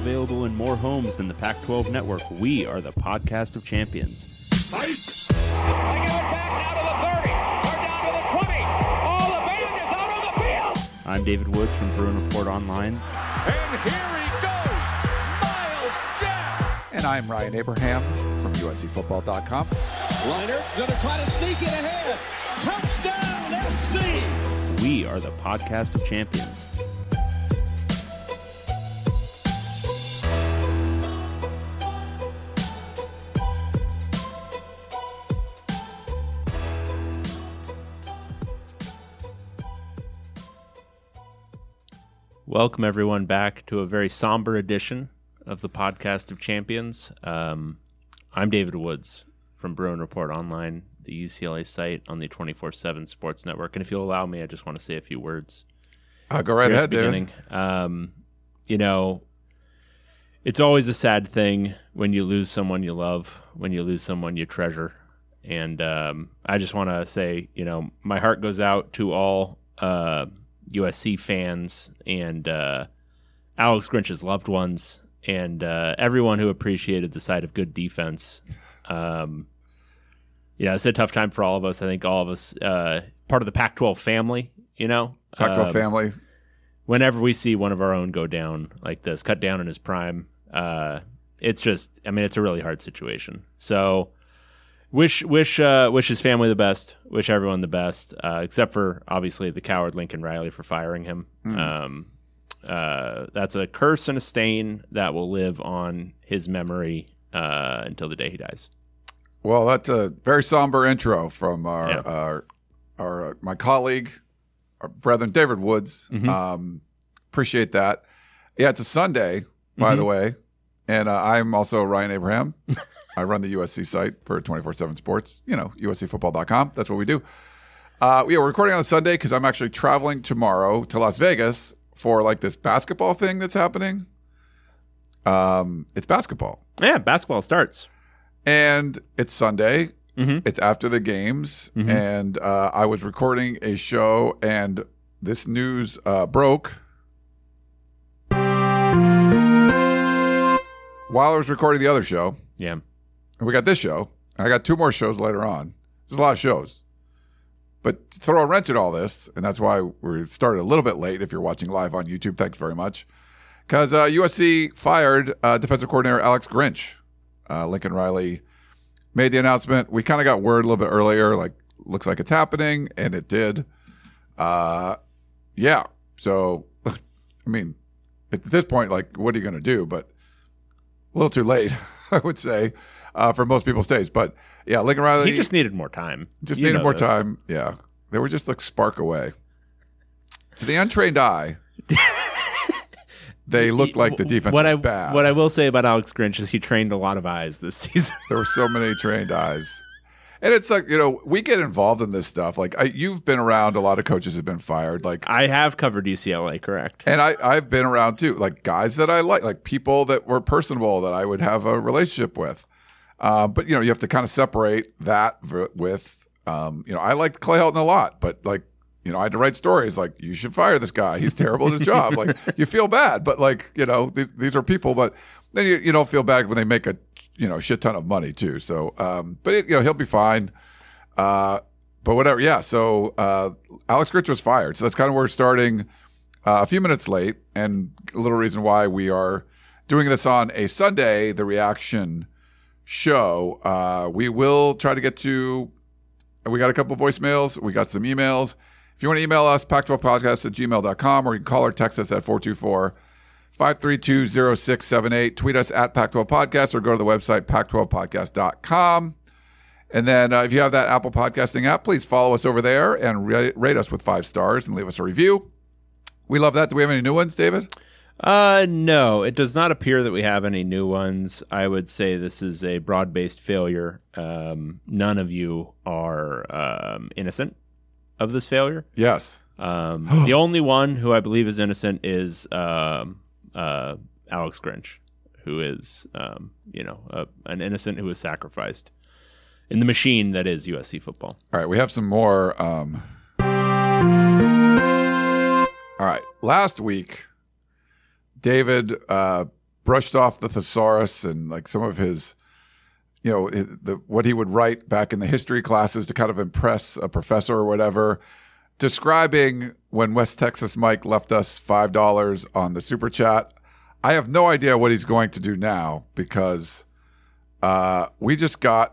available in more homes than the Pac-12 network. We are the podcast of champions. Fight! I get it back down to the 30, or down to the 20. All the band is out on the field. I'm David Woods from Bruin Report Online. And here he goes, Miles Jack. And I'm Ryan Abraham from USCFootball.com. Liner going to try to sneak it ahead. Touchdown, SC. We are the podcast of champions. Welcome, everyone, back to a very somber edition of the Podcast of Champions. I'm David Woods from Bruin Report Online, the UCLA site on the 24/7 Sports Network. And if you'll allow me, I just want to say a few words. Go right ahead, David. You know, it's always a sad thing when you lose someone you love, when you lose someone you treasure. And I just want to say, you know, my heart goes out to all USC fans and Alex Grinch's loved ones and everyone who appreciated the side of good defense. It's a tough time for all of us. I think all of us, part of the Pac-12 family, you know. Pac-12 family. Whenever we see one of our own go down like this, cut down in his prime, it's just, I mean, it's a really hard situation. So wish his family the best, wish everyone the best, except for obviously the coward Lincoln Riley for firing him. That's a curse and a stain that will live on his memory until the day he dies. Well, that's a very somber intro from our my colleague, our brethren, David Woods. Mm-hmm. Appreciate that. Yeah, it's a Sunday, by the way, and I'm also Ryan Abraham. I run the USC site for 24/7 Sports. You know, USCFootball.com. That's what we do. We're recording on a Sunday because I'm actually traveling tomorrow to Las Vegas for like this basketball thing that's happening. It's basketball. Yeah, basketball starts. And it's Sunday. Mm-hmm. It's after the games. Mm-hmm. And I was recording a show, and this news broke while I was recording the other show. Yeah. And we got this show. I got two more shows later on. There's a lot of shows. But to throw a wrench in all this, and that's why we started a little bit late if you're watching live on YouTube. Thanks very much. Because USC fired defensive coordinator Alex Grinch. Lincoln Riley made the announcement. We kind of got word a little bit earlier, like, looks like it's happening, and it did. Yeah. So, I mean, at this point, like, what are you going to do? But a little too late, I would say, for most people's taste. But, yeah, Lincoln Riley. He just needed more time. Just needed more time. Yeah. They were just like spark away. To the untrained eye, they looked like the defense was bad. What I will say about Alex Grinch is he trained a lot of eyes this season. There were so many trained eyes. And it's like, you know, we get involved in this stuff. Like, you've been around, a lot of coaches have been fired. Like, I have covered UCLA, correct. And I've been around too. Like, guys that I like people that were personable that I would have a relationship with. But, you know, you have to kind of separate that with, you know, I liked Clay Helton a lot, but like, you know, I had to write stories like, you should fire this guy. He's terrible at his job. Like, you feel bad, but like, you know, these are people, but then you don't feel bad when they make a, you know, shit ton of money too. So, but you know, he'll be fine. But whatever. Yeah. So, Alex Grinch was fired. So that's kind of where we're starting a few minutes late, and a little reason why we are doing this on a Sunday, the reaction show. We will try to get to, we got a couple of voicemails. We got some emails. If you want to email us, pac12podcast@gmail.com, or you can call or text us at 424-532-0678. Tweet us at Pac12Podcast, or go to the website, pac12podcast.com. And then if you have that Apple Podcasting app, please follow us over there and rate us with 5 stars and leave us a review. We love that. Do we have any new ones, David? No, it does not appear that we have any new ones. I would say this is a broad-based failure. None of you are innocent of this failure. Yes. The only one who I believe is innocent is Alex Grinch, who is, an innocent who was sacrificed in the machine that is USC football. All right, we have some more. All right, last week, David brushed off the thesaurus and like some of his, what he would write back in the history classes to kind of impress a professor or whatever, describing when West Texas Mike left us $5 on the super chat. I have no idea what he's going to do now because we just got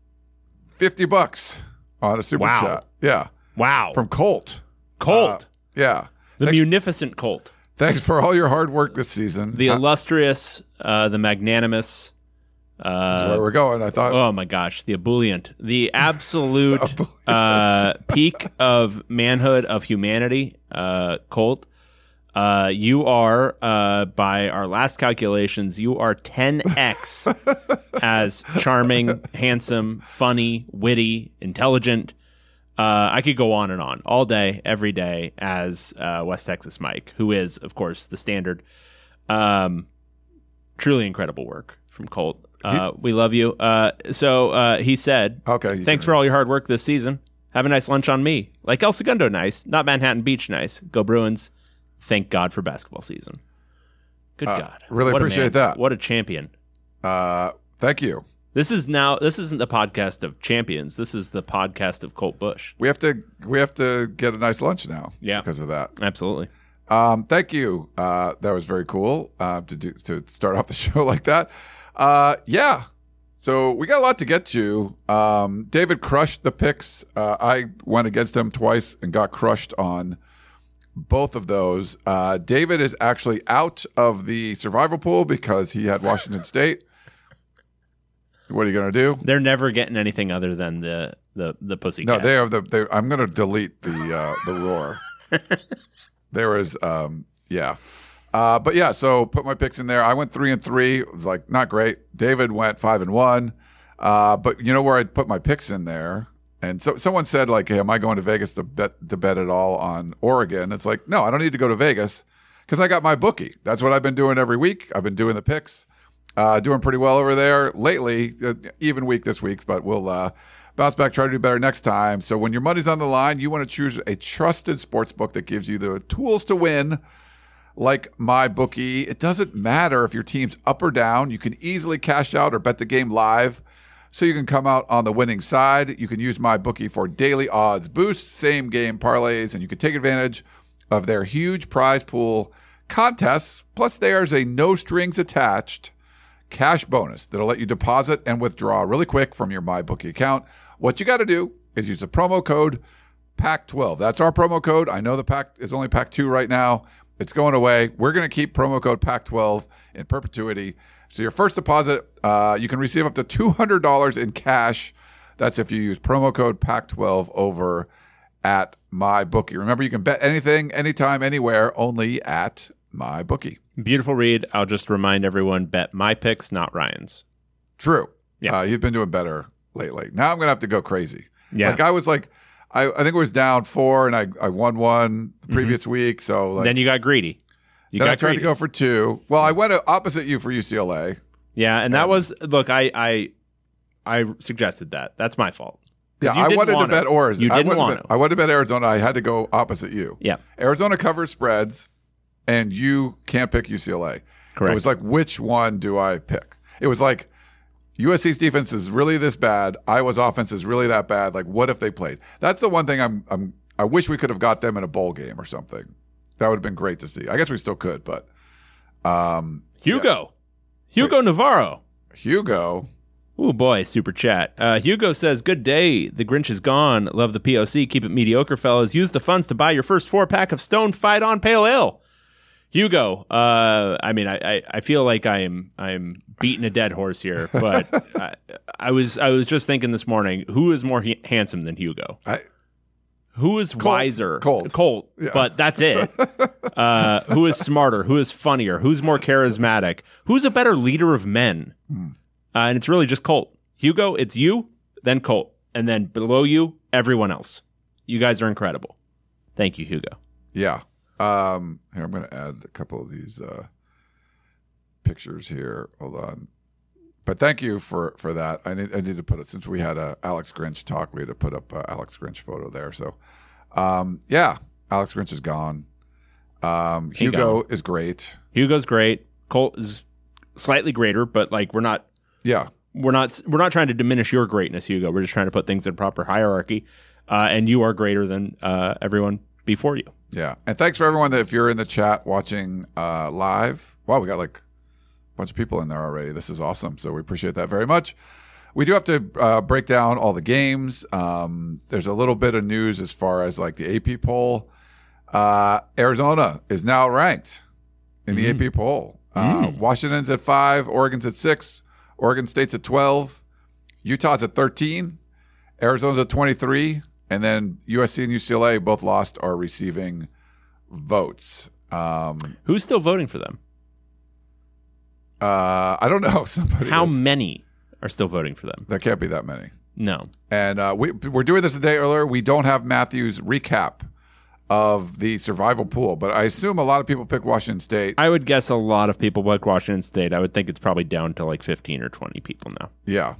$50 on a super chat. Yeah. Wow. From Colt. Yeah. The munificent Colt. Thanks for all your hard work this season. The illustrious, the magnanimous. That's where we're going, I thought. Oh, my gosh. The ebullient. The absolute peak of manhood, of humanity, Colt. You are, by our last calculations, you are 10x as charming, handsome, funny, witty, intelligent. I could go on and on all day, every day as West Texas Mike, who is, of course, the standard. Truly incredible work from Colt. We love you. So he said, "Okay, thanks for all your hard work this season. Have a nice lunch on me. Like El Segundo nice, not Manhattan Beach nice. Go Bruins. Thank God for basketball season." Good God. Really appreciate that. What a champion. Thank you. This isn't the podcast of champions. This is the podcast of Colt Bush. We have to get a nice lunch now. Yeah. Because of that. Absolutely. Thank you. That was very cool to start off the show like that. Yeah. So we got a lot to get to. David crushed the picks. I went against him twice and got crushed on both of those. David is actually out of the survival pool because he had Washington State. What are you going to do? They're never getting anything other than the pussy. No, they are I'm going to delete the roar. There is, yeah. But yeah, so put my picks in there. I went 3-3. It was like not great. David went 5-1. But you know where I'd put my picks in there? And so someone said like, "Hey, am I going to Vegas to bet at all on Oregon?" It's like, no, I don't need to go to Vegas because I got my bookie. That's what I've been doing every week. I've been doing the picks, doing pretty well over there lately. Even week this week, but we'll bounce back, try to do better next time. So when your money's on the line, you want to choose a trusted sports book that gives you the tools to win. Like MyBookie, it doesn't matter if your team's up or down. You can easily cash out or bet the game live so you can come out on the winning side. You can use MyBookie for daily odds boosts, same game parlays, and you can take advantage of their huge prize pool contests. Plus, there's a no strings attached cash bonus that'll let you deposit and withdraw really quick from your MyBookie account. What you got to do is use the promo code PAC12. That's our promo code. I know the pack is only PAC2 right now. It's going away. We're going to keep promo code PAC12 in perpetuity. So your first deposit, you can receive up to $200 in cash. That's if you use promo code PAC12 over at MyBookie. Remember, you can bet anything, anytime, anywhere, only at MyBookie. Beautiful read. I'll just remind everyone, bet my picks, not Ryan's. True. Yeah. You've been doing better lately. Now I'm going to have to go crazy. Yeah. Like I was like, I think it was down 4 and I won 1 the previous week. So like, Then you got greedy. I tried to go for 2. Well, I went opposite you for UCLA. Yeah, and that was look. I suggested that. That's my fault. Yeah, I wanted to bet Oregon. You didn't want to. I wanted to bet Arizona. I had to go opposite you. Yeah, Arizona covers spreads, and you can't pick UCLA. Correct. It was like, which one do I pick? It was like USC's defense is really this bad. Iowa's offense is really that bad. Like, what if they played? That's the one thing I wish we could have got them in a bowl game or something. That would have been great to see. I guess we still could, but Hugo Navarro. Hugo. Oh boy, super chat. Hugo says, "Good day. The Grinch is gone. Love the POC. Keep it mediocre, fellas. Use the funds to buy your first 4-pack of Stone Fight On Pale Ale." Hugo, I mean, I feel like I'm beating a dead horse here, but I was just thinking this morning, who is more handsome than Hugo? Who is wiser? Colt. Yeah. But that's it. Who is smarter? Who is funnier? Who's more charismatic? Who's a better leader of men? And it's really just Colt. Hugo, it's you, then Colt. And then below you, everyone else. You guys are incredible. Thank you, Hugo. Yeah. Here, I'm going to add a couple of these pictures here. Hold on. But thank you for that. I need to put it, since we had a Alex Grinch talk, we had to put up a Alex Grinch photo there. So, yeah, Alex Grinch is gone. Hugo is great. Hugo's great. Colt is slightly greater, but like we're not trying to diminish your greatness, Hugo. We're just trying to put things in proper hierarchy, and you are greater than everyone before you. Yeah, and thanks for everyone that if you're in the chat watching live. Wow, we got like a bunch of people in there already. This is awesome. So we appreciate that very much. We do have to break down all the games. There's a little bit of news as far as like the AP poll. Arizona is now ranked in the AP poll. Washington's at 5, Oregon's at 6, Oregon State's at 12, Utah's at 13, Arizona's at 23, and then USC and UCLA both lost or receiving votes. Who's still voting for them? I don't know. Somebody. How is. many are still voting for them? There can't be that many. No. And we're doing this a day earlier. We don't have Matthew's recap of the survival pool, but I assume a lot of people pick Washington State. I would guess a lot of people pick Washington State. I would think it's probably down to like 15 or 20 people now. Yeah.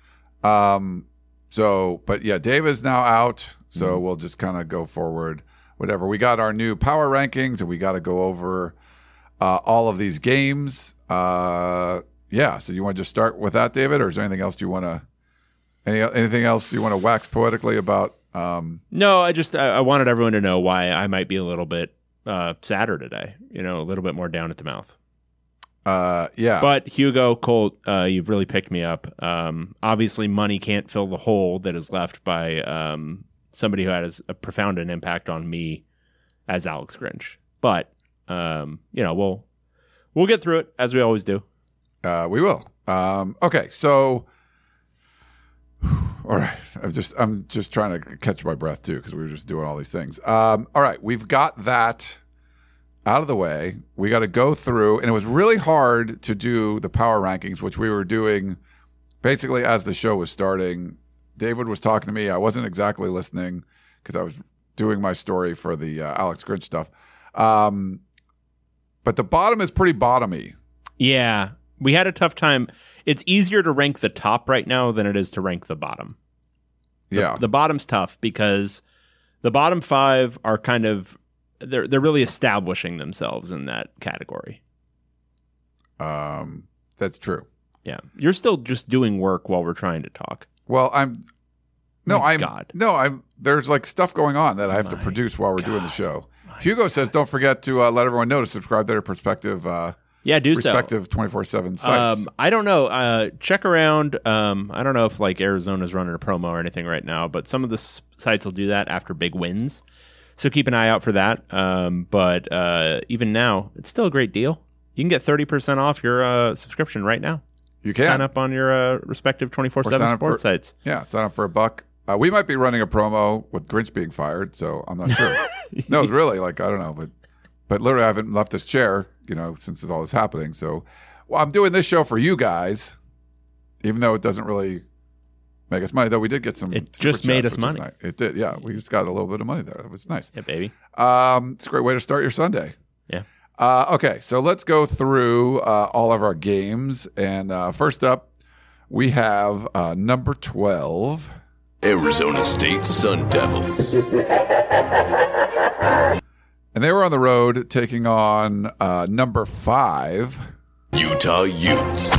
But yeah, Dave is now out, so we'll just kind of go forward. Whatever. We got our new power rankings, and we got to go over all of these games. Yeah. So you want to just start with that, David, or is there anything else you want to? Anything else you want to wax poetically about? No, I wanted everyone to know why I might be a little bit sadder today. A little bit more down at the mouth. Yeah. But Hugo, Colt, you've really picked me up. Obviously, money can't fill the hole that is left by somebody who has a profound an impact on me as Alex Grinch. But we'll get through it as we always do. We will. Okay, so. All right. I'm just trying to catch my breath too because we were just doing all these things. All right, we've got that out of the way. We got to go through, and it was really hard to do the power rankings, which we were doing basically as the show was starting. David was talking to me. I wasn't exactly listening because I was doing my story for the Alex Grinch stuff. But the bottom is pretty bottomy. Yeah, we had a tough time. It's easier to rank the top right now than it is to rank the bottom. The bottom's tough because the bottom 5 are kind of they're really establishing themselves in that category. That's true. Yeah, you're still just doing work while we're trying to talk. Well, there's like stuff going on that I have to produce while we're doing the show. Hugo says, don't forget to let everyone know to subscribe to their perspective. Do respective 24/7 sites. I don't know. Check around. I don't know if like Arizona's running a promo or anything right now, but some of the sites will do that after big wins. So keep an eye out for that. But even now, it's still a great deal. You can get 30% off your subscription right now. You can sign up on your respective 24/7 sports sites. Yeah, sign up for $1. We might be running a promo with Grinch being fired, so I'm not sure. No, it's really like I don't know, but literally I haven't left this chair, since all this happening. So, I'm doing this show for you guys, even though it doesn't really make us money. Though we did get some. It just made us money. Nice. It did, yeah. We just got a little bit of money there. That was nice. Yeah, baby. It's a great way to start your Sunday. Yeah. Okay, so let's go through all of our games, and first up, we have number 12. Arizona State Sun Devils. And they were on the road taking on number 5. Utah Utes.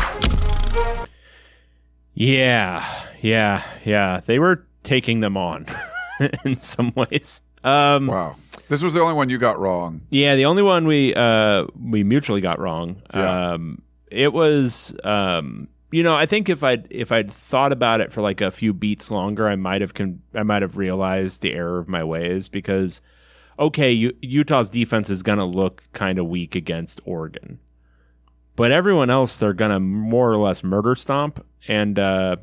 Yeah. They were taking them on in some ways. Wow. This was the only one you got wrong. Yeah, the only one we mutually got wrong. Yeah. It was I think if I'd thought about it for like a few beats longer, I might have realized the error of my ways because Utah's defense is going to look kind of weak against Oregon. But everyone else, they're going to more or less murder stomp. And,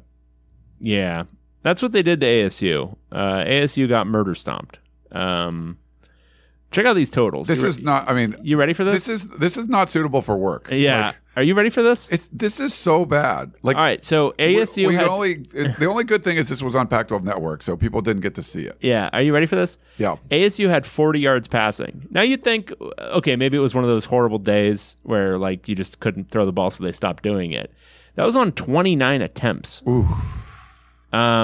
that's what they did to ASU. ASU got murder stomped. Check out these totals. You ready for this? This is not suitable for work. Yeah. Are you ready for this? This is so bad. Like, all right. So ASU the only good thing is this was on Pac-12 Network, so people didn't get to see it. Yeah. Are you ready for this? Yeah. ASU had 40 yards passing. Now you'd think, okay, maybe it was one of those horrible days where like you just couldn't throw the ball, so they stopped doing it. That was on 29 attempts. Ooh.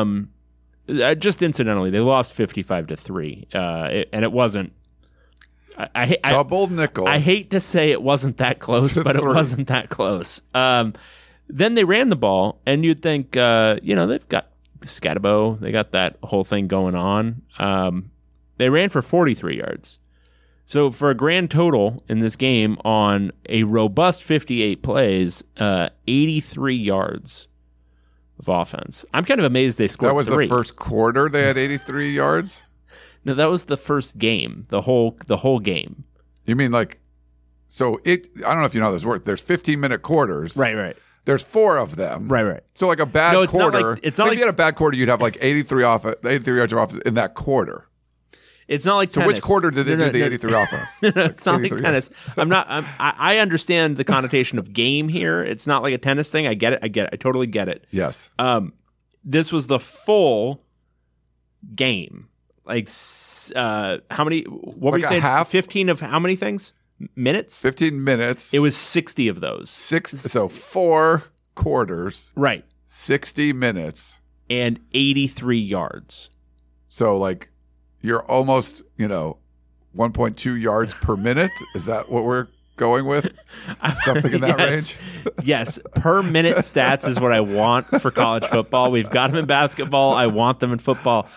Just incidentally, they lost 55-3, and it wasn't Double nickel. I hate to say it wasn't that close, but it wasn't that close. Then they ran the ball, and you'd think, they've got Scatabo. They got that whole thing going on. They ran for 43 yards. So for a grand total in this game on a robust 58 plays, 83 yards of offense. I'm kind of amazed they scored. That was 3. the first quarter. They had 83 yards. No, that was the first game. The whole game. You mean like? So I don't know if you know how this works. There's 15-minute quarters. Right. There's 4 of them. Right. So like a bad quarter. It's not if like you had a bad quarter, you'd have like 83 yards of offense in that quarter. It's not like so tennis. which quarter did they do the 83 offense? It's not like tennis. I understand the connotation of game here. It's not like a tennis thing. I get it. I totally get it. Yes. This was the full game. Like how many? What were you saying? Half? 15 of how many things? Minutes? 15 minutes. It was 60 of those. So 4 quarters. Right. 60 minutes. And 83 yards. So like you're almost, 1.2 yards per minute. Is that what we're going with? Something in that range? Yes. Per minute stats is what I want for college football. We've got them in basketball. I want them in football.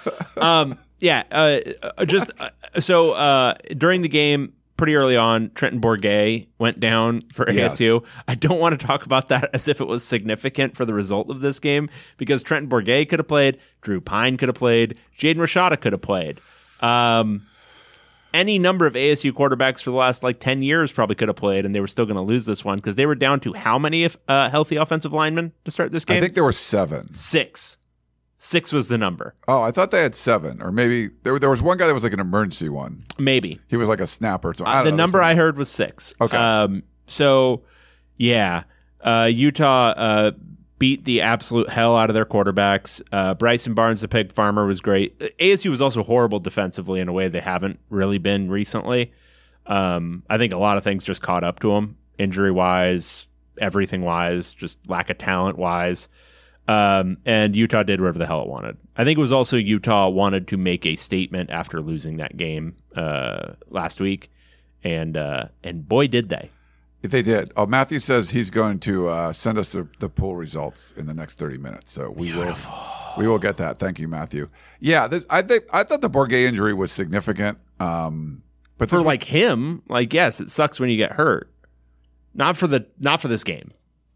So during the game, pretty early on, Trenton Bourguet went down for ASU. Yes. I don't want to talk about that as if it was significant for the result of this game because Trenton Bourguet could have played, Drew Pine could have played, Jaden Rashada could have played. Any number of ASU quarterbacks for the last 10 years probably could have played, and they were still going to lose this one because they were down to how many healthy offensive linemen to start this game? I think there were 7. 6. 6 was the number. Oh, I thought they had 7, or maybe there was one guy that was like an emergency one. Maybe he was like a snapper. So the number I heard was 6. Okay. Utah beat the absolute hell out of their quarterbacks. Bryson Barnes, the pig farmer, was great. ASU was also horrible defensively in a way they haven't really been recently. I think a lot of things just caught up to them, injury-wise, everything-wise, just lack of talent-wise. And Utah did whatever the hell it wanted. I think it was also Utah wanted to make a statement after losing that game last week, and boy, did they. They did. Matthew says he's going to send us the poll results in the next 30 minutes. So we will get that. Thank you, Matthew. Yeah, I thought the Bourguet injury was significant. But for him, yes, it sucks when you get hurt. Not for this game.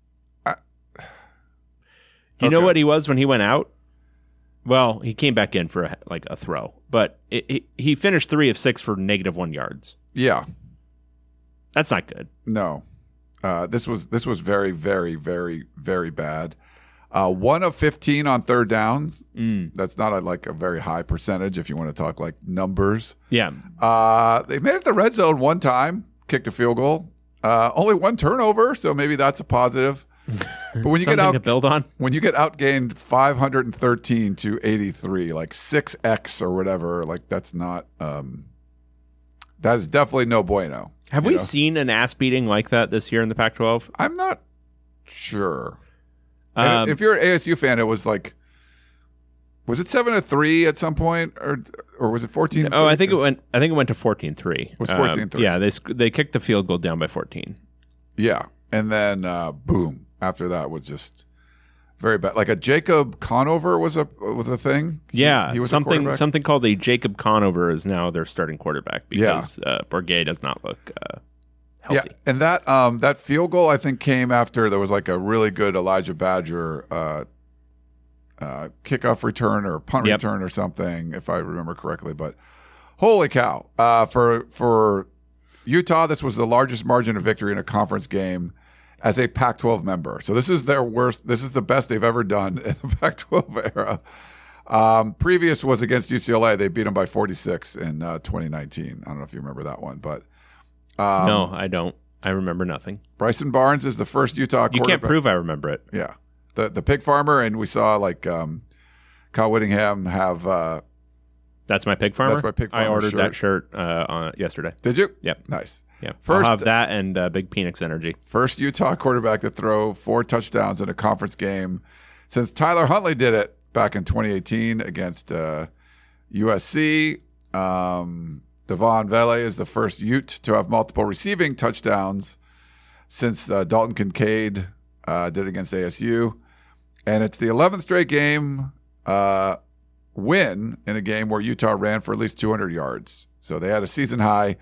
Do you know what he was when he went out? Well, he came back in for a throw, but he finished 3 of 6 for -1 yards. Yeah. That's not good. No, this was very, very, very, very bad. 1 of 15 on third downs. That's not a very high percentage if you want to talk numbers. Yeah. They made it to the red zone 1 time, kicked a field goal. Only 1 turnover, so maybe that's a positive. But when you get to build on, when you get outgained 513 to 83, 6x or whatever, that's not. That is definitely no bueno. Have we seen an ass beating like that this year in the Pac-12? I'm not sure. If you're an ASU fan, it was was it 7-3 at some point, or was it 14? Oh, I think it went to 14-3. It was 14-3. Yeah, they kicked the field goal down by 14. Yeah, and then boom. After that was just very bad. A Jacob Conover was a thing. He was something called a Jacob Conover is now their starting quarterback because Bourguet does not look healthy. Yeah, and that field goal I think came after there was a really good Elijah Badger kickoff return or punt return or something, if I remember correctly. But holy cow! For Utah, this was the largest margin of victory in a conference game as a Pac-12 member. So this is their worst. This is the best they've ever done in the Pac-12 era. Previous was against UCLA. They beat them by 46 in 2019. I don't know if you remember that one, but no, I don't. I remember nothing. Bryson Barnes is the first Utah quarterback. You can't prove I remember it. Yeah, the pig farmer, and we saw Kyle Whittingham have. That's my pig farmer. That's my pig farmer. I ordered that shirt yesterday. Did you? Yep. Nice. Yeah, I'll have that and Big Phoenix Energy. First Utah quarterback to throw 4 touchdowns in a conference game since Tyler Huntley did it back in 2018 against USC. Devon Vele is the first Ute to have multiple receiving touchdowns since Dalton Kincaid did it against ASU. And it's the 11th straight game win in a game where Utah ran for at least 200 yards. So they had a season high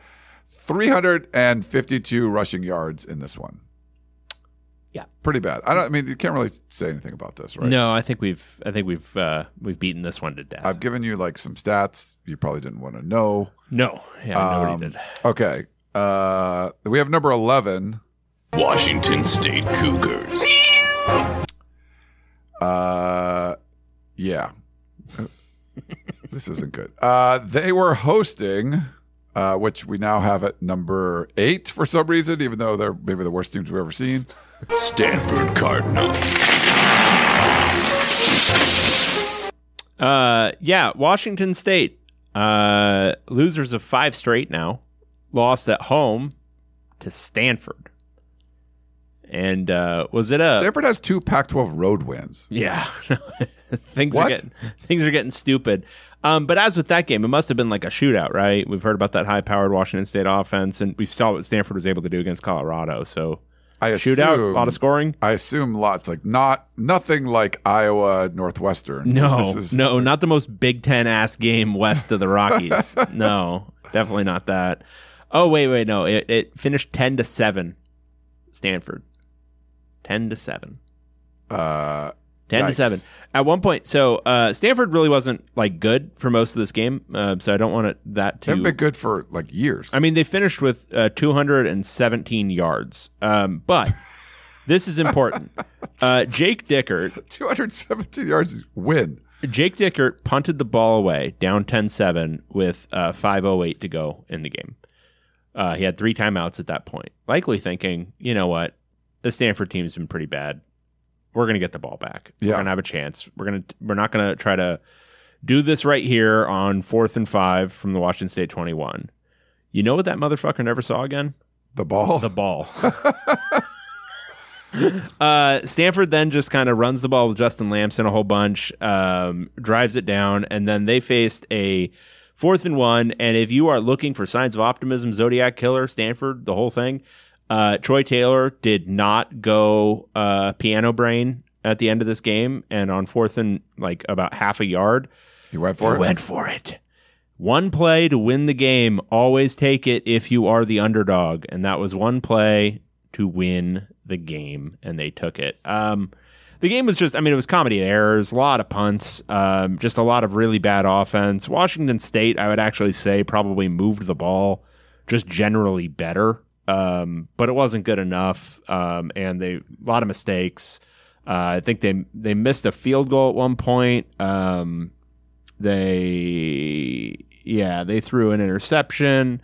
352 rushing yards in this one. Yeah, pretty bad. I mean, you can't really say anything about this, right? No, I think we've beaten this one to death. I've given you like some stats you probably didn't want to know. No, yeah, nobody did. Okay, we have number 11. Washington State Cougars. Yeah. This isn't good. They were hosting, which we now have at number 8 for some reason, even though they're maybe the worst teams we've ever seen. Stanford Cardinal. Yeah, Washington State. Losers of 5 straight now. Lost at home to Stanford. And was it a Stanford has 2 Pac-12 road wins. Yeah. Things are getting stupid. But as with that game, it must have been like a shootout, right? We've heard about that high-powered Washington State offense, and we saw what Stanford was able to do against Colorado. So shootout, a lot of scoring. I assume lots, like nothing like Iowa Northwestern. No, not the most Big Ten ass game west of the Rockies. No, definitely not that. Oh wait, no, it finished 10-7. Stanford, 10-7. 10-7. At one point, so Stanford really wasn't like good for most of this game. So I don't want that to. They've been good for like years. I mean, they finished with 217 yards. But this is important. Jake Dickert, 217 yards win. Jake Dickert punted the ball away, down 10-7 with 5:08 to go in the game. He had 3 timeouts at that point, likely thinking, you know what, the Stanford team's been pretty bad. We're going to get the ball back. Yeah. We're going to have a chance. We're not going to try to do this right here on 4th and 5 from the Washington State 21. You know what that motherfucker never saw again? The ball? The ball. Stanford then just kind of runs the ball with Justin Lamson a whole bunch, drives it down, and then they faced a 4th and 1. And if you are looking for signs of optimism, Zodiac Killer, Stanford, the whole thing, Troy Taylor did not go piano brain at the end of this game, and on 4th and like about half a yard, he went for it. One play to win the game. Always take it if you are the underdog, and that was one play to win the game, and they took it. The game was just, I mean, it was comedy errors, a lot of punts, just a lot of really bad offense. Washington State, I would actually say, probably moved the ball just generally better. But it wasn't good enough, and a lot of mistakes. I think they missed a field goal at one point. They threw an interception.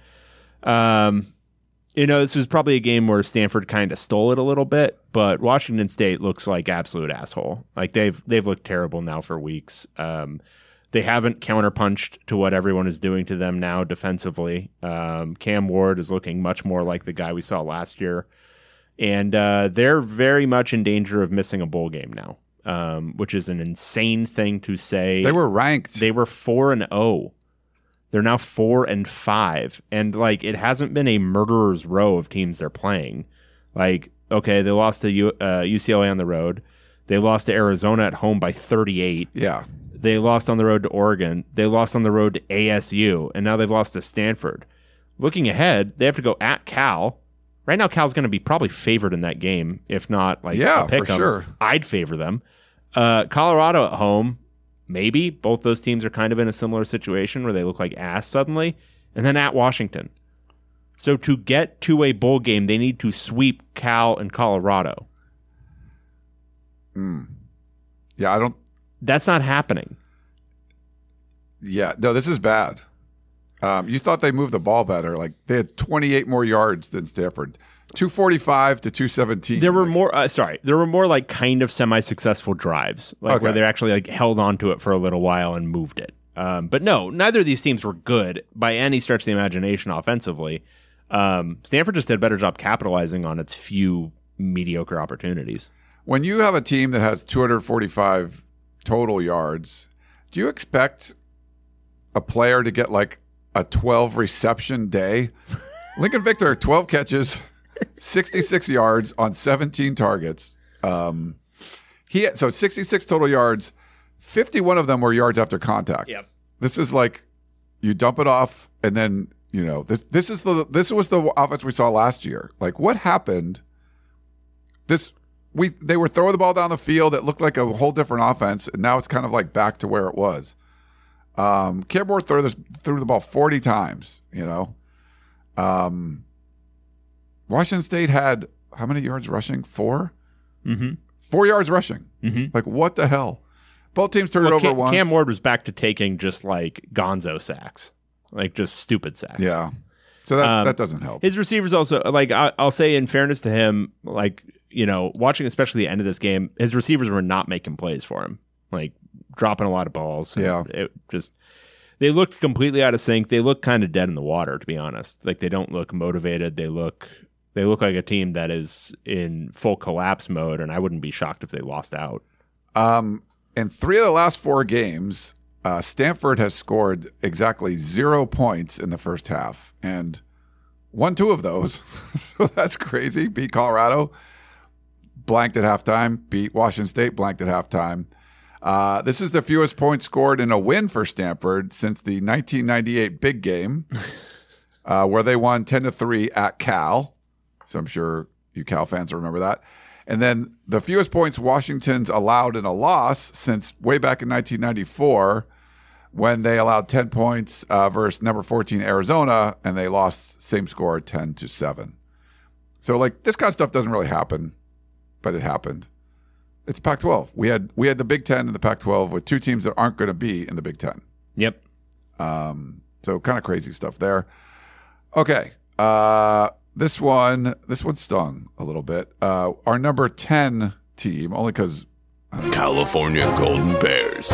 This was probably a game where Stanford kind of stole it a little bit, but Washington State looks like absolute asshole. Like they've looked terrible now for weeks. They haven't counterpunched to what everyone is doing to them now defensively. Cam Ward is looking much more like the guy we saw last year. And they're very much in danger of missing a bowl game now, which is an insane thing to say. They were ranked. They were 4-0. They're now 4-5. And, like, it hasn't been a murderer's row of teams they're playing. Like, okay, they lost to UCLA on the road. They lost to Arizona at home by 38. Yeah. They lost on the road to Oregon. They lost on the road to ASU. And now they've lost to Stanford. Looking ahead, they have to go at Cal. Right now, Cal's going to be probably favored in that game, if not like yeah, pick for 'em. sure. I'd favor them. Colorado at home, maybe. Both those teams are kind of in a similar situation where they look like ass suddenly. And then at Washington. So to get to a bowl game, they need to sweep Cal and Colorado. Yeah, I don't. That's not happening. Yeah, no, this is bad. You thought they moved the ball better. Like they had 28 more yards than Stanford, 245 to 217. There were more. There were more like kind of semi-successful drives, like where they actually like held onto it for a little while and moved it. But no, neither of these teams were good by any stretch of the imagination offensively. Stanford just did a better job capitalizing on its few mediocre opportunities. When you have a team that has 245 total yards, do you expect a player to get like a 12 reception day. Lincoln Victor, 12 catches, 66 yards on 17 targets. He had, so 66 total yards, 51 of them were yards after contact. Yep. This is like you dump it off, and then this was the offense we saw last year. Like, what happened? They were throwing the ball down the field. It looked like a whole different offense, and now it's kind of like back to where it was. Cam Ward threw the ball 40 times. Washington State had how many yards rushing? 4? Mm-hmm. 4 yards rushing. Mm-hmm. Like, what the hell? Both teams turned it over once. Cam Ward was back to taking just like gonzo sacks, like just stupid sacks. Yeah. So that doesn't help. His receivers also, like, I'll say in fairness to him, like, watching especially the end of this game, his receivers were not making plays for him, like dropping a lot of balls. Yeah. They looked completely out of sync. They look kind of dead in the water, to be honest. Like, they don't look motivated. They look like a team that is in full collapse mode, and I wouldn't be shocked if they lost out. In 3 of the last 4 games, Stanford has scored exactly 0 points in the first half and won 2 of those. So that's crazy. Beat Colorado, blanked at halftime. Beat Washington State, blanked at halftime. This is the fewest points scored in a win for Stanford since the 1998 big game, where they won 10-3 at Cal. So I'm sure you Cal fans remember that. And then the fewest points Washington's allowed in a loss since way back in 1994, when they allowed 10 points versus number 14 Arizona, and they lost same score 10-7. So like, this kind of stuff doesn't really happen, but it happened. It's Pac-12. We had the Big Ten and the Pac-12 with 2 teams that aren't going to be in the Big Ten. Yep. So kind of crazy stuff there. Okay. This one stung a little bit. Our number 10 team, only because California Golden Bears.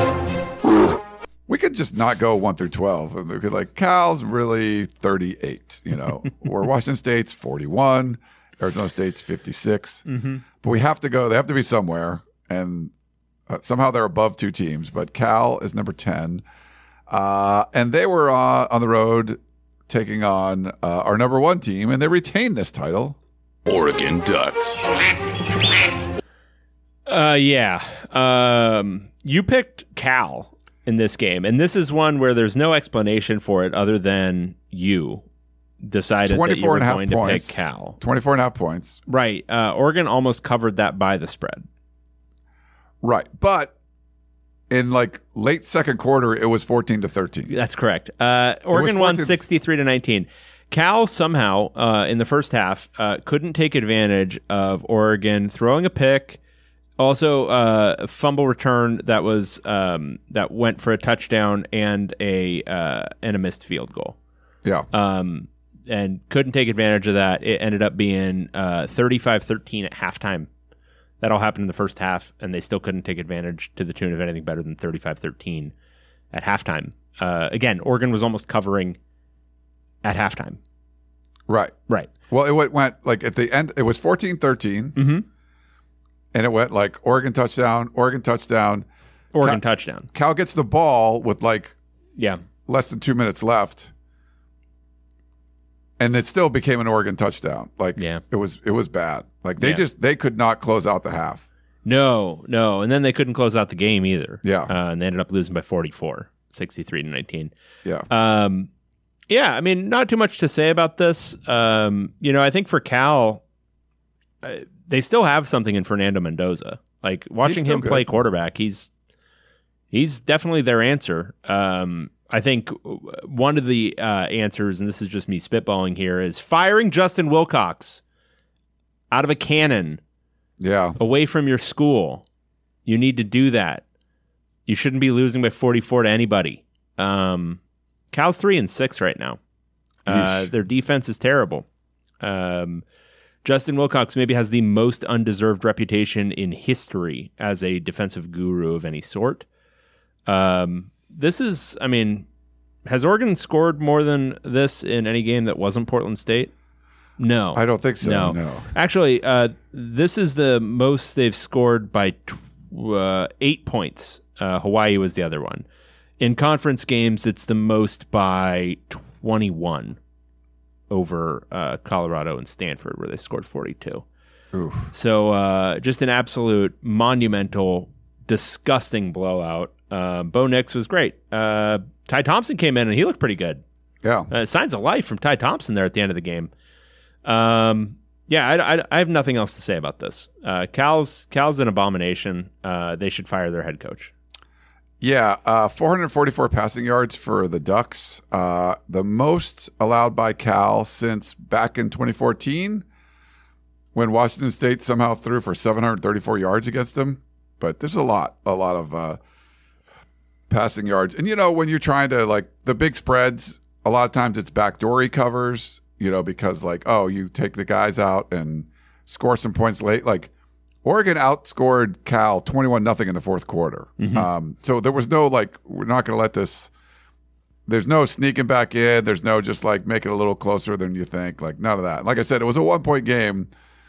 we could just not go 1 through 12. And we could Cal's really 38, where Washington State's 41, Arizona State's 56. Mm-hmm. But we have to go. They have to be somewhere. And somehow they're above 2 teams. But Cal is number 10. And they were on the road taking on our number 1 team, and they retained this title. Oregon Ducks. Yeah. You picked Cal in this game, and this is one where there's no explanation for it other than you decided that you were going to pick Cal. 24.5 points. Right. Oregon almost covered that by the spread. Right. But in late second quarter, it was 14-13. That's correct. Oregon won 63-19. Cal somehow in the first half couldn't take advantage of Oregon throwing a pick. Also, a fumble return that was that went for a touchdown and a missed field goal. Yeah. And couldn't take advantage of that. It ended up being 35-13 at halftime. That all happened in the first half, and they still couldn't take advantage to the tune of anything better than 35-13 at halftime. Again, Oregon was almost covering at halftime. Right. Right. Well, it went at the end, it was 14-13. Mm-hmm. And it went Oregon touchdown, Oregon touchdown. Touchdown. Cal gets the ball with yeah, less than 2 minutes left. And it still became an Oregon touchdown. Yeah. It was bad. They could not close out the half. No. And then they couldn't close out the game either. Yeah. And they ended up losing by 44, 63-19. Yeah. Yeah, I mean, not too much to say about this. I think for Cal, they still have something in Fernando Mendoza. Watching him play quarterback, he's definitely their answer. I think one of the answers, and this is just me spitballing here, is firing Justin Wilcox out of a cannon. Yeah. Away from your school. You need to do that. You shouldn't be losing by 44 to anybody. Cal's 3-6 right now. Their defense is terrible. Justin Wilcox maybe has the most undeserved reputation in history as a defensive guru of any sort. Has Oregon scored more than this in any game that wasn't Portland State? No. I don't think so. No. Actually, this is the most they've scored by 8 points. Hawaii was the other one. In conference games, it's the most by 21 over Colorado and Stanford, where they scored 42. Oof. So just an absolute monumental, disgusting blowout. Bo Nix was great. Ty Thompson came in and he looked pretty good. Yeah. Signs of life from Ty Thompson there at the end of the game. I have nothing else to say about this. Cal's an abomination. They should fire their head coach. Yeah, 444 passing yards for the Ducks. The most allowed by Cal since back in 2014 when Washington State somehow threw for 734 yards against them. But there's a lot of passing yards. And, when you're trying to, like, the big spreads, a lot of times it's backdoory covers, because, like, you take the guys out and score some points late. Like, Oregon outscored Cal 21-0 in the fourth quarter. So there was no, like, we're not going to let this – there's no sneaking back in. There's no just, like, make it a little closer than you think. Like, none of that. Like I said, it was a one-point game,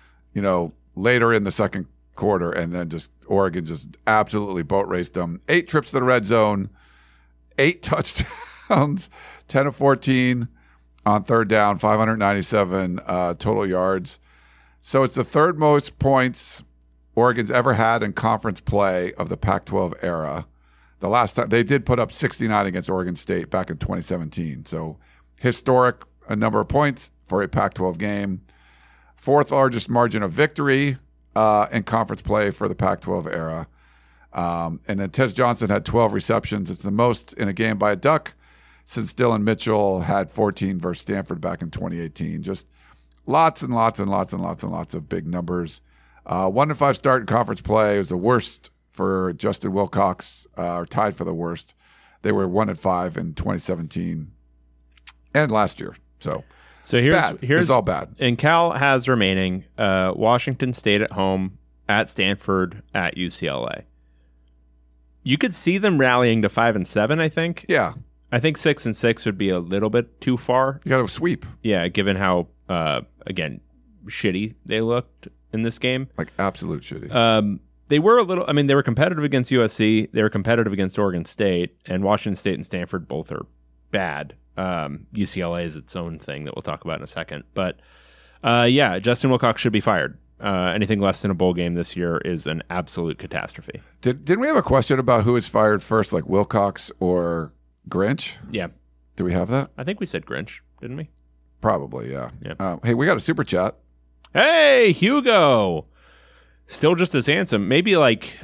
later in the second quarter, and then just Oregon just absolutely boat raced them. 8 trips to the red zone, 8 touchdowns, 10 of 14 on third down, 597 total yards. So it's the third most points Oregon's ever had in conference play of the Pac-12 era. The last time they did put up 69 against Oregon State back in 2017. So historic a number of points for a Pac-12 game. Fourth largest margin of victory in conference play for the Pac-12 era. And then Tez Johnson had 12 receptions. It's the most in a game by a Duck since Dylan Mitchell had 14 versus Stanford back in 2018. Just lots and lots and lots and lots and lots of big numbers. 1-5 start in conference play. It was the worst for Justin Wilcox, or tied for the worst. They were 1-5 in 2017 and last year. So here's bad. It's all bad. And Cal has remaining Washington State at home, at Stanford, at UCLA. You could see them rallying to 5-7, I think. Yeah. I think 6-6 would be a little bit too far. You got to sweep. Yeah, given how, again, shitty they looked in this game. Like absolute shitty. They were they were competitive against USC. They were competitive against Oregon State. And Washington State and Stanford both are bad. UCLA is its own thing that we'll talk about in a second. But, Justin Wilcox should be fired. Anything less than a bowl game this year is an absolute catastrophe. Didn't we have a question about who is fired first, like Wilcox or Grinch? Yeah. Do we have that? I think we said Grinch, didn't we? Probably, yeah. Yeah. Hey, we got a super chat. Hey, Hugo. Still just as handsome. Maybe like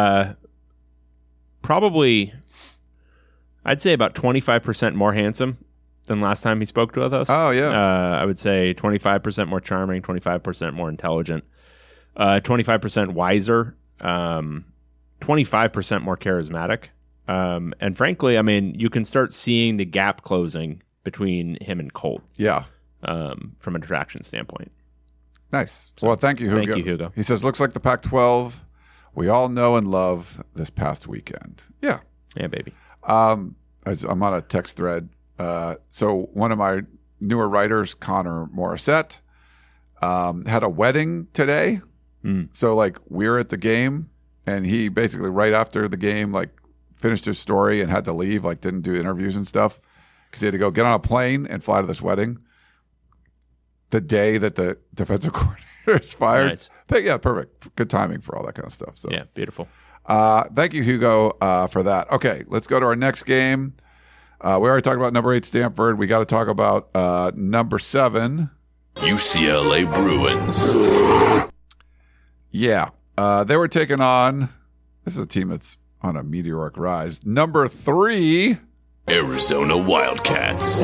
probably I'd say about 25% more handsome than last time he spoke with us. Oh, yeah. I would say 25% more charming, 25% more intelligent, 25% wiser, 25% more charismatic. And frankly, you can start seeing the gap closing between him and Colt. Yeah. From an attraction standpoint. Nice. Well, thank you, Hugo. Thank you, Hugo. He says, looks like the Pac-12 we all know and love this past weekend. Yeah. Yeah, baby. As I'm on a text thread. So one of my newer writers, Connor Morissette, had a wedding today. So like we're at the game, and he basically right after the game, like finished his story and had to leave, like didn't do interviews and stuff because he had to go get on a plane and fly to this wedding the day that the defensive coordinator is fired. Nice. Yeah, perfect. Good timing for all that kind of stuff. So Yeah, beautiful. thank you, Hugo, for that. Okay, let's go to our next game. We already talked about number 8 Stanford. We got to talk about number 7 UCLA Bruins. Yeah, they were taking on. This is a team that's on a meteoric rise. Number 3 Arizona Wildcats.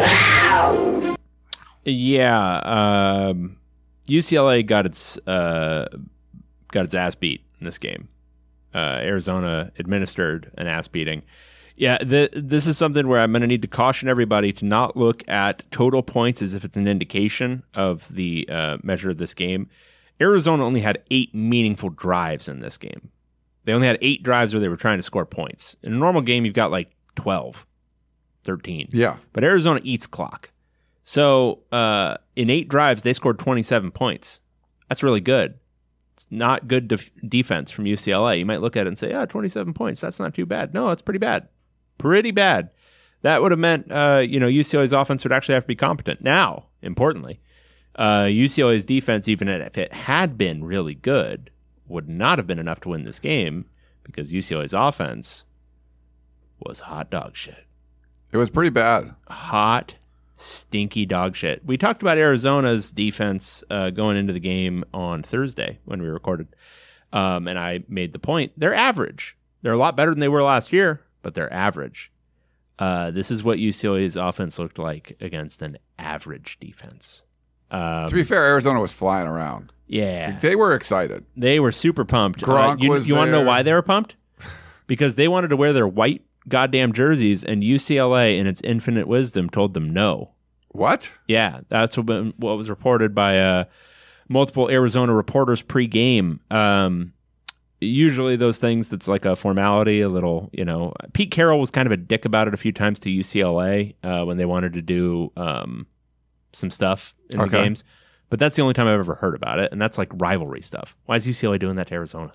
Yeah, UCLA got its ass beat in this game. Arizona administered an ass beating. Yeah, this is something where I'm going to need to caution everybody to not look at total points as if it's an indication of the measure of this game. Arizona only had 8 meaningful drives in this game. They only had 8 drives where they were trying to score points. In a normal game, you've got like 12, 13. Yeah. But Arizona eats clock. So in 8 drives, they scored 27 points. That's really good. It's not good defense from UCLA. You might look at it and say, 27 points. That's not too bad. No, it's pretty bad. Pretty bad. that would have meant, UCLA's offense would actually have to be competent. Now, importantly, UCLA's defense, even if it had been really good, would not have been enough to win this game because UCLA's offense was hot dog shit. It was pretty bad. Hot, stinky dog shit. We talked about Arizona's defense going into the game on Thursday when we recorded. And I made the point, they're average. They're a lot better than they were last year, but they're average. This is what UCLA's offense looked like against an average defense. To be fair, Arizona was flying around. Yeah. They were excited. They were super pumped. Gronk was You want to know there. why they were pumped? Because they wanted to wear their white goddamn jerseys, and UCLA, in its infinite wisdom, told them no. What? Yeah, that's what was reported by multiple Arizona reporters pre-game. Usually those things, that's like a formality, a little, Pete Carroll was kind of a dick about it a few times to UCLA when they wanted to do some stuff in the games. But that's the only time I've ever heard about it, and that's like rivalry stuff. Why is UCLA doing that to Arizona?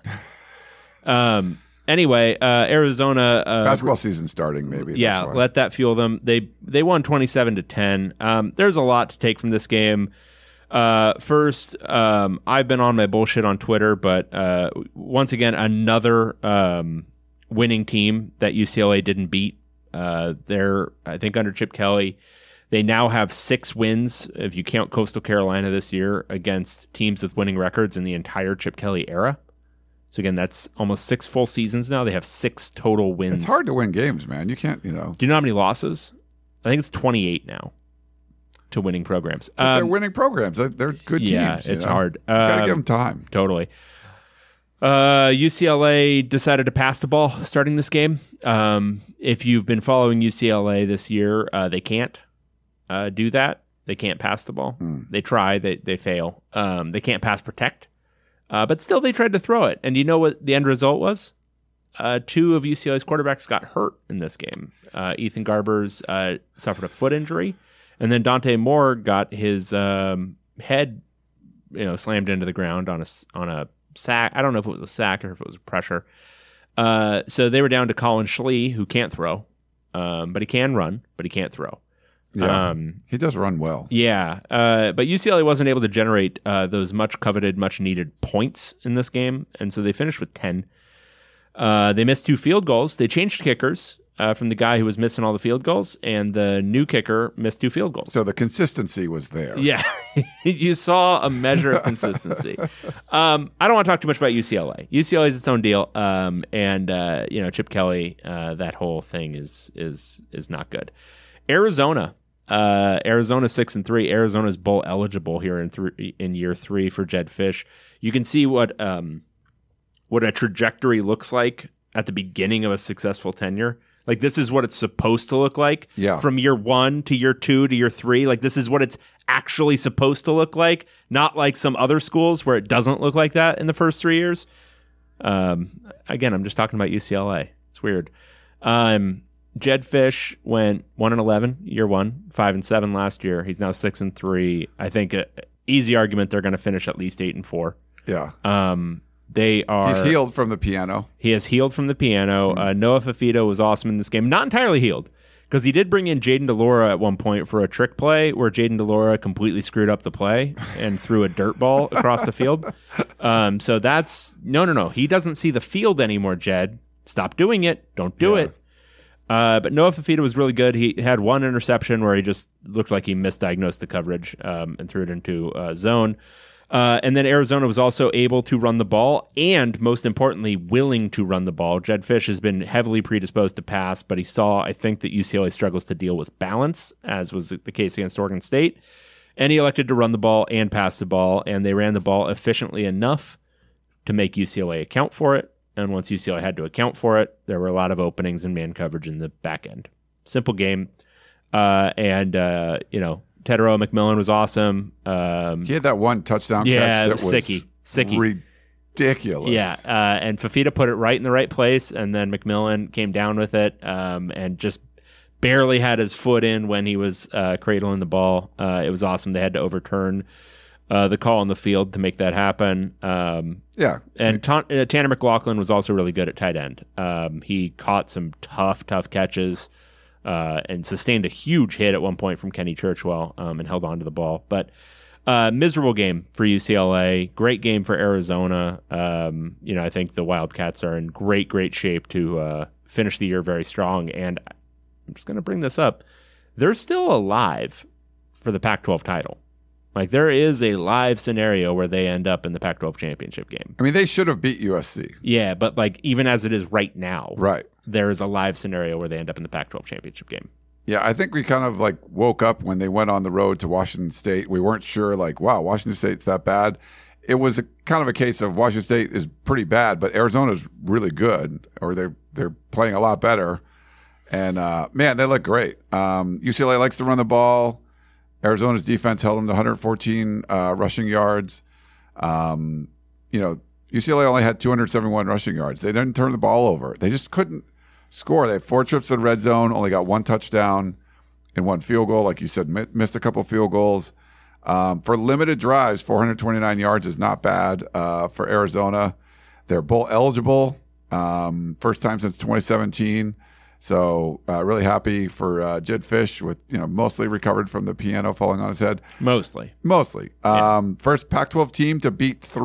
Anyway, Arizona Basketball season starting, maybe. yeah, That's why. let that fuel them. They won 27-10. There's a lot to take from this game. First, I've been on my bullshit on Twitter, but once again, another winning team that UCLA didn't beat. They're, I think, under Chip Kelly. They now have 6 wins, if you count Coastal Carolina this year, against teams with winning records in the entire Chip Kelly era. So again, that's almost 6 full seasons now. They have 6 total wins. It's hard to win games, man. You can't, Do you know how many losses? I think it's 28 now to winning programs. But they're winning programs. They're good teams. Yeah, it's hard. You got to give them time. Totally. UCLA decided to pass the ball starting this game. If you've been following UCLA this year, they can't do that. They can't pass the ball. They try. They fail. They can't pass protect. But still, they tried to throw it. And you know what the end result was? 2 of UCLA's quarterbacks got hurt in this game. Ethan Garbers suffered a foot injury, and then Dante Moore got his head, slammed into the ground on a sack. I don't know if it was a sack or if it was a pressure. So they were down to Colin Schlee, who can't throw, but he can run, but he can't throw. Yeah, he does run well. Yeah, but UCLA wasn't able to generate those much coveted, much needed points in this game, and so they finished with 10. They missed 2 field goals. They changed kickers from the guy who was missing all the field goals, and the new kicker missed 2 field goals. So the consistency was there. Yeah, you saw a measure of consistency. I don't want to talk too much about UCLA. UCLA is its own deal, and Chip Kelly. That whole thing is not good. Arizona 6-3. Arizona's bowl eligible here in year 3 for Jedd Fisch. You can see what a trajectory looks like at the beginning of a successful tenure. Like, this is what it's supposed to look like. Yeah. From year 1 to year 2 to year 3. Like, this is what it's actually supposed to look like. Not like some other schools where it doesn't look like that in the first 3 years. Again, I'm just talking about UCLA. It's weird. Jedd Fisch went 1-11 year 1, 5-7 last year. He's now 6-3. I think an easy argument they're going to finish at least 8-4. Yeah. He's healed from the piano. He has healed from the piano. Noah Fafita was awesome in this game. Not entirely healed, because he did bring in Jaden DeLora at one point for a trick play where Jaden DeLora completely screwed up the play and threw a dirt ball across the field. So that's no. He doesn't see the field anymore, Jed. Stop doing it. Don't do it. But Noah Fafita was really good. He had 1 interception where he just looked like he misdiagnosed the coverage and threw it into zone. And then Arizona was also able to run the ball and, most importantly, willing to run the ball. Jedd Fisch has been heavily predisposed to pass, but he saw, I think, that UCLA struggles to deal with balance, as was the case against Oregon State. And he elected to run the ball and pass the ball, and they ran the ball efficiently enough to make UCLA account for it. And once UCLA had to account for it, there were a lot of openings and man coverage in the back end. Simple game. Tedero McMillan was awesome. He had that 1 touchdown catch that was sicky. Ridiculous. Yeah, and Fafita put it right in the right place, and then McMillan came down with it and just barely had his foot in when he was cradling the ball. It was awesome. They had to overturn the call on the field to make that happen. And Tanner McLaughlin was also really good at tight end. He caught some tough catches. and sustained a huge hit at one point from Kenny Churchwell and held on to the ball. But miserable game for UCLA. Great game for Arizona. I think the Wildcats are in great shape to finish the year very strong. And I'm just going to bring this up. They're still alive for the Pac-12 title. Like, there is a live scenario where they end up in the Pac-12 championship game. I mean, they should have beat USC. Yeah, but like even as it is right now, Right. there is a live scenario where they end up in the Pac-12 championship game. Yeah, I think we kind of like woke up when they went on the road to Washington State. We weren't sure, like, wow, Washington State's that bad. It was kind of a case of Washington State is pretty bad, but Arizona's really good, or they're playing a lot better. And man, they look great. UCLA likes to run the ball. Arizona's defense held them to 114 rushing yards. UCLA only had 271 rushing yards. They didn't turn the ball over. They just couldn't score. They had 4 trips to the red zone, only got 1 touchdown and 1 field goal. Like you said, missed a couple field goals. For limited drives, 429 yards is not bad for Arizona. They're bowl eligible, first time since 2017. So really happy for Jed Fish with, mostly recovered from the piano falling on his head. Mostly. Yeah. First Pac-12 team to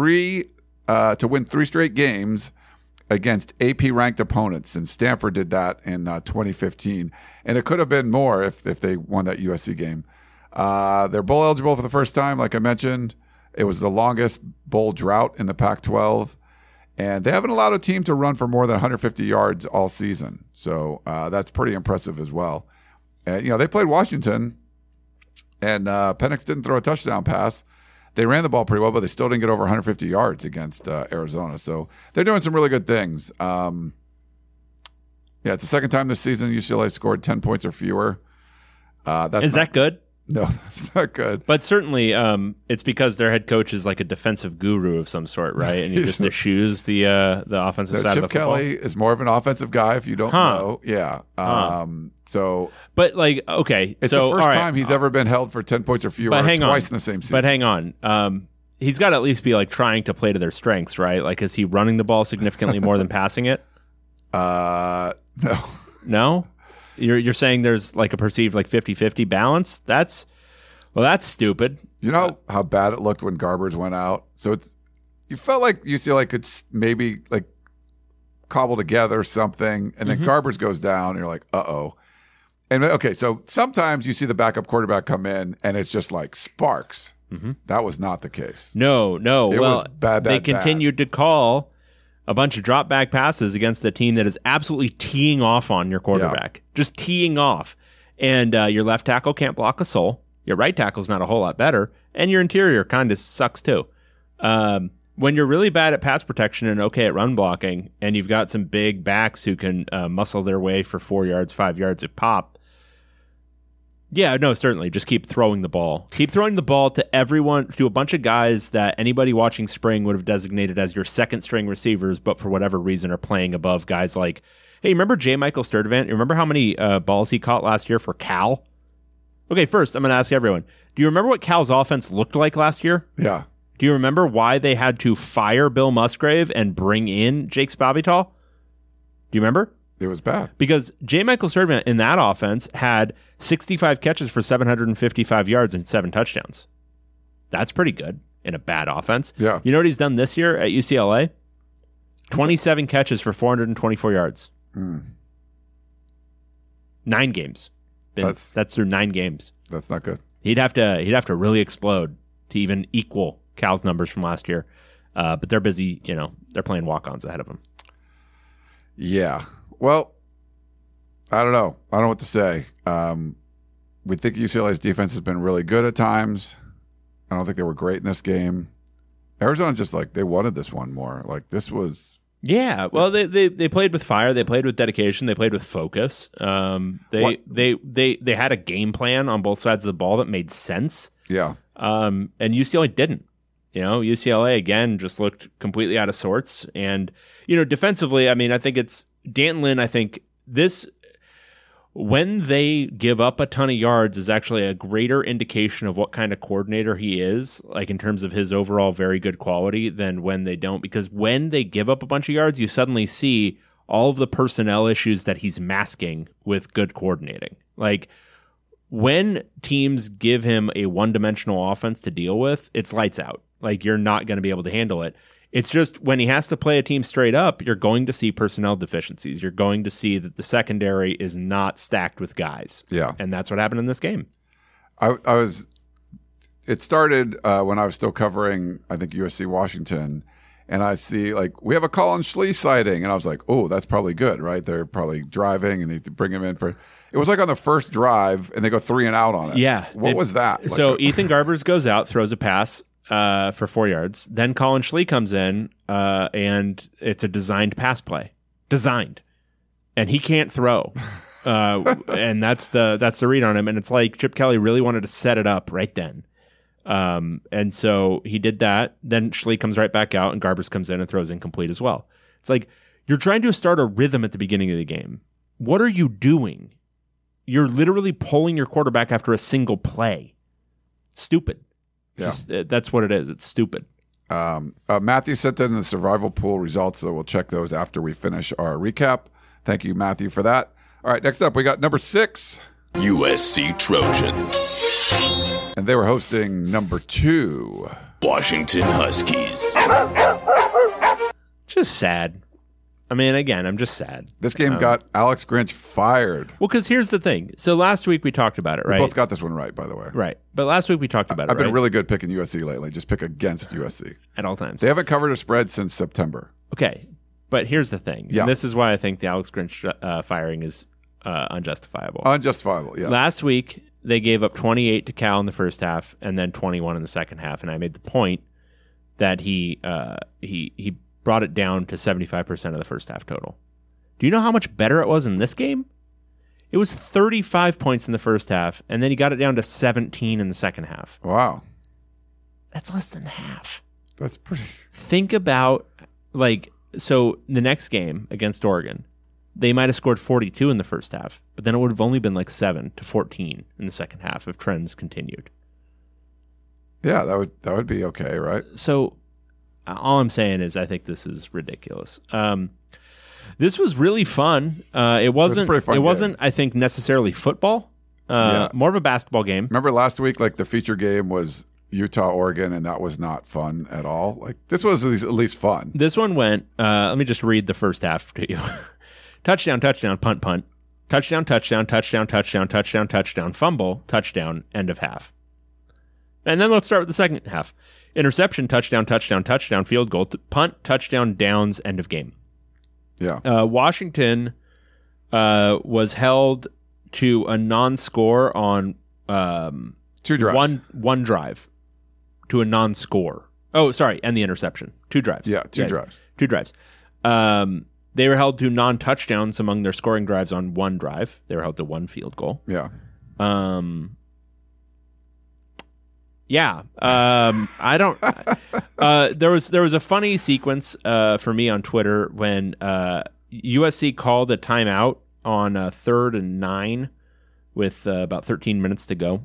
to win 3 straight games against AP-ranked opponents, and Stanford did that in 2015. And it could have been more if they won that USC game. They're bowl eligible for the first time, like I mentioned. It was the longest bowl drought in the Pac-12. And they haven't allowed a team to run for more than 150 yards all season. So that's pretty impressive as well. And, they played Washington, and Penix didn't throw a touchdown pass. They ran the ball pretty well, but they still didn't get over 150 yards against Arizona. So they're doing some really good things. It's the second time this season UCLA scored 10 points or fewer. Is that good? No, that's not good. But certainly it's because their head coach is like a defensive guru of some sort, right? And he just eschews the offensive side Chip of the football. Kelly is more of an offensive guy, if you don't know. Yeah. So, but like, okay, it's the first time he's ever been held for 10 points or fewer twice in the same season. But hang on. He's got to at least be like trying to play to their strengths, right? Like, is he running the ball significantly more than passing it? No. No? You're saying there's like a perceived like 50-50 balance? That's stupid. You know how bad it looked when Garbers went out? So you felt like UCLA could maybe like cobble together something, and then Garbers goes down, and you're like, uh-oh. And okay, so sometimes you see the backup quarterback come in, and it's just like sparks. Mm-hmm. That was not the case. No. It was bad. They continued to call a bunch of drop back passes against a team that is absolutely teeing off on your quarterback. Just teeing off. And your left tackle can't block a soul. Your right tackle's not a whole lot better. And your interior kind of sucks too. When you're really bad at pass protection and okay at run blocking, and you've got some big backs who can muscle their way for 4 yards, 5 yards at pop, yeah, no, certainly. Just keep throwing the ball. Keep throwing the ball to everyone, to a bunch of guys that anybody watching spring would have designated as your second string receivers, but for whatever reason are playing above guys like, hey, remember J. Michael Sturdivant? You remember how many balls he caught last year for Cal? Okay, first, I'm going to ask everyone. Do you remember what Cal's offense looked like last year? Yeah. Do you remember why they had to fire Bill Musgrave and bring in Jake Spavital? Do you remember? It was bad. Because J. Michael Sturdivant in that offense had 65 catches for 755 yards and 7 touchdowns. That's pretty good in a bad offense. Yeah. You know what he's done this year at UCLA? 27 catches for 424 yards. 9 games. That's through 9 games. That's not good. He'd have to really explode to even equal Cal's numbers from last year. But they're busy, they're playing walk-ons ahead of him. Yeah. Well, I don't know. I don't know what to say. We think UCLA's defense has been really good at times. I don't think they were great in this game. Arizona just they wanted this one more. Like this was. Yeah, well, they played with fire. They played with dedication. They played with focus. They had a game plan on both sides of the ball that made sense. Yeah. And UCLA didn't. UCLA again just looked completely out of sorts. And defensively, I mean, I think it's D'Antlin. I think when they give up a ton of yards is actually a greater indication of what kind of coordinator he is, like in terms of his overall very good quality, than when they don't. Because when they give up a bunch of yards, you suddenly see all of the personnel issues that he's masking with good coordinating. Like, when teams give him a one-dimensional offense to deal with, it's lights out. Like, you're not going to be able to handle it. It's just when he has to play a team straight up, you're going to see personnel deficiencies. You're going to see that the secondary is not stacked with guys. Yeah. And that's what happened in this game. It started when I was still covering, I think, USC Washington, and I see, like, we have a Colin Schlee sighting, and I was like, oh, that's probably good, right? They're probably driving, and they bring him in for – it was like on the first drive, and they go 3 and out on it. Yeah. What was that? So Ethan Garbers goes out, throws a pass for 4 yards. Then Colin Schlee comes in, and it's a designed pass play. Designed. And he can't throw. And that's the read on him. And it's like Chip Kelly really wanted to set it up right then. And so he did that. Then Schlee comes right back out, and Garbers comes in and throws incomplete as well. It's like, you're trying to start a rhythm at the beginning of the game. What are you doing? You're literally pulling your quarterback after a single play. Stupid. Yeah. That's what it is. It's stupid. Matthew sent in the survival pool results, so we'll check those after we finish our recap. Thank you, Matthew, for that. All right, next up, we got number 6. USC Trojans. And they were hosting number 2. Washington Huskies. Just sad. I mean, again, I'm just sad. This game got Alex Grinch fired. Well, because here's the thing. So last week we talked about it, right? We both got this one right, by the way. Right. But last week we talked about it, I've been right? really good picking USC lately. Just pick against USC. At all times. They haven't covered a spread since September. Okay. But here's the thing. Yeah. And this is why I think the Alex Grinch firing is unjustifiable. Unjustifiable, yeah. Last week, they gave up 28 to Cal in the first half and then 21 in the second half. And I made the point that he brought it down to 75% of the first half total. Do you know how much better it was in this game? It was 35 points in the first half, and then he got it down to 17 in the second half. Wow. That's less than half. That's pretty... Think about, like, so the next game against Oregon, they might have scored 42 in the first half, but then it would have only been like 7-14 in the second half if trends continued. Yeah, that would be okay, right? So all I'm saying is I think this is ridiculous. This was really fun. It wasn't. pretty fun It wasn't. game. I think necessarily football. More of a basketball game. Remember last week, like, the feature game was Utah, Oregon, and that was not fun at all. Like, this was at least fun. This one went. Let me just read the first half to you. Touchdown, touchdown, punt, punt. Touchdown, touchdown, touchdown, touchdown, touchdown, touchdown, fumble, touchdown, end of half. And then let's start with the second half. Interception, touchdown, touchdown, touchdown, field goal, punt, touchdown, downs, end of game. Yeah. Washington was held to a non-score on 2 drives. one drive to a non-score. Oh, sorry, and the interception. 2 drives. Yeah, 2 drives. 2 drives. They were held to non-touchdowns among their scoring drives on 1 drive. They were held to 1 field goal. Yeah. Yeah. I don't. There was a funny sequence for me on Twitter when USC called a timeout on 3rd and 9 with about 13 minutes to go,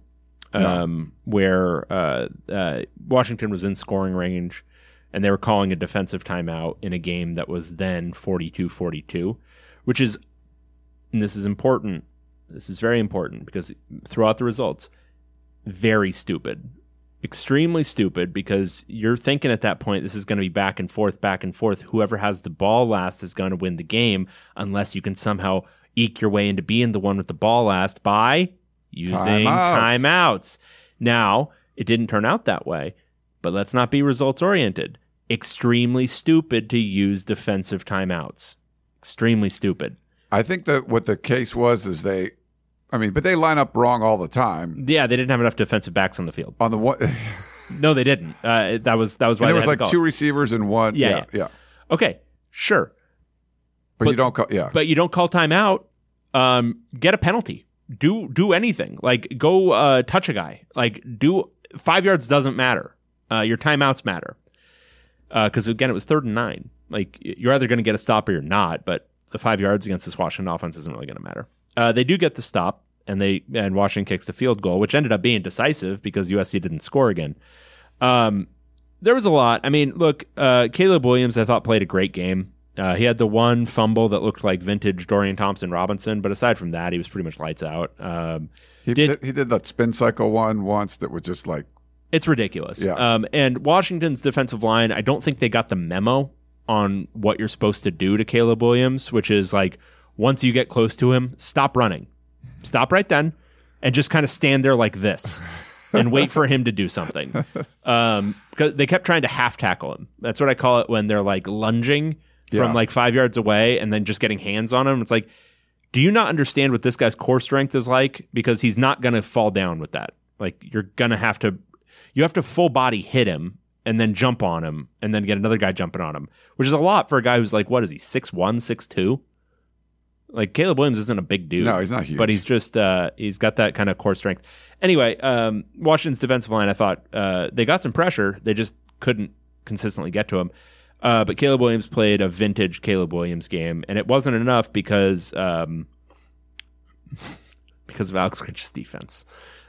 where Washington was in scoring range, and they were calling a defensive timeout in a game that was then 42-42, which is, and this is important. This is very important because throughout the results, very stupid. Extremely stupid, because you're thinking at that point this is going to be back and forth. Whoever has the ball last is going to win the game, unless you can somehow eke your way into being the one with the ball last by using timeouts. Now, it didn't turn out that way, but let's not be results oriented. Extremely stupid to use defensive timeouts. Extremely stupid. I think that what the case was is but they line up wrong all the time. Yeah, they didn't have enough defensive backs on the field. On the one, No, they didn't. That was why there was like 2 receivers and 1. Yeah. Okay, sure. But you don't call. Yeah. But you don't call timeout. Get a penalty. Do anything. Like, go touch a guy. Like, 5 yards doesn't matter. Your timeouts matter. Because again, it was 3rd and 9. Like, you're either going to get a stop or you're not. But the 5 yards against this Washington offense isn't really going to matter. They do get the stop, and Washington kicks the field goal, which ended up being decisive because USC didn't score again. There was a lot. I mean, look, Caleb Williams, I thought, played a great game. He had the one fumble that looked like vintage Dorian Thompson-Robinson, but aside from that, he was pretty much lights out. He did that spin cycle one once that was just like, it's ridiculous. Yeah. And Washington's defensive line, I don't think they got the memo on what you're supposed to do to Caleb Williams, which is like, once you get close to him, stop running. Stop right then and just kind of stand there like this and wait for him to do something. Because they kept trying to half tackle him. That's what I call it when they're like lunging from like 5 yards away and then just getting hands on him. It's like, do you not understand what this guy's core strength is like? Because he's not going to fall down with that. Like, you're going to have to full body hit him and then jump on him and then get another guy jumping on him, which is a lot for a guy who's like, what is he, 6'1", 6'2"? Like, Caleb Williams isn't a big dude. No, he's not huge. But he's just, he's got that kind of core strength. Anyway, Washington's defensive line, I thought they got some pressure. They just couldn't consistently get to him. But Caleb Williams played a vintage Caleb Williams game, and it wasn't enough because of Alex Grinch's defense.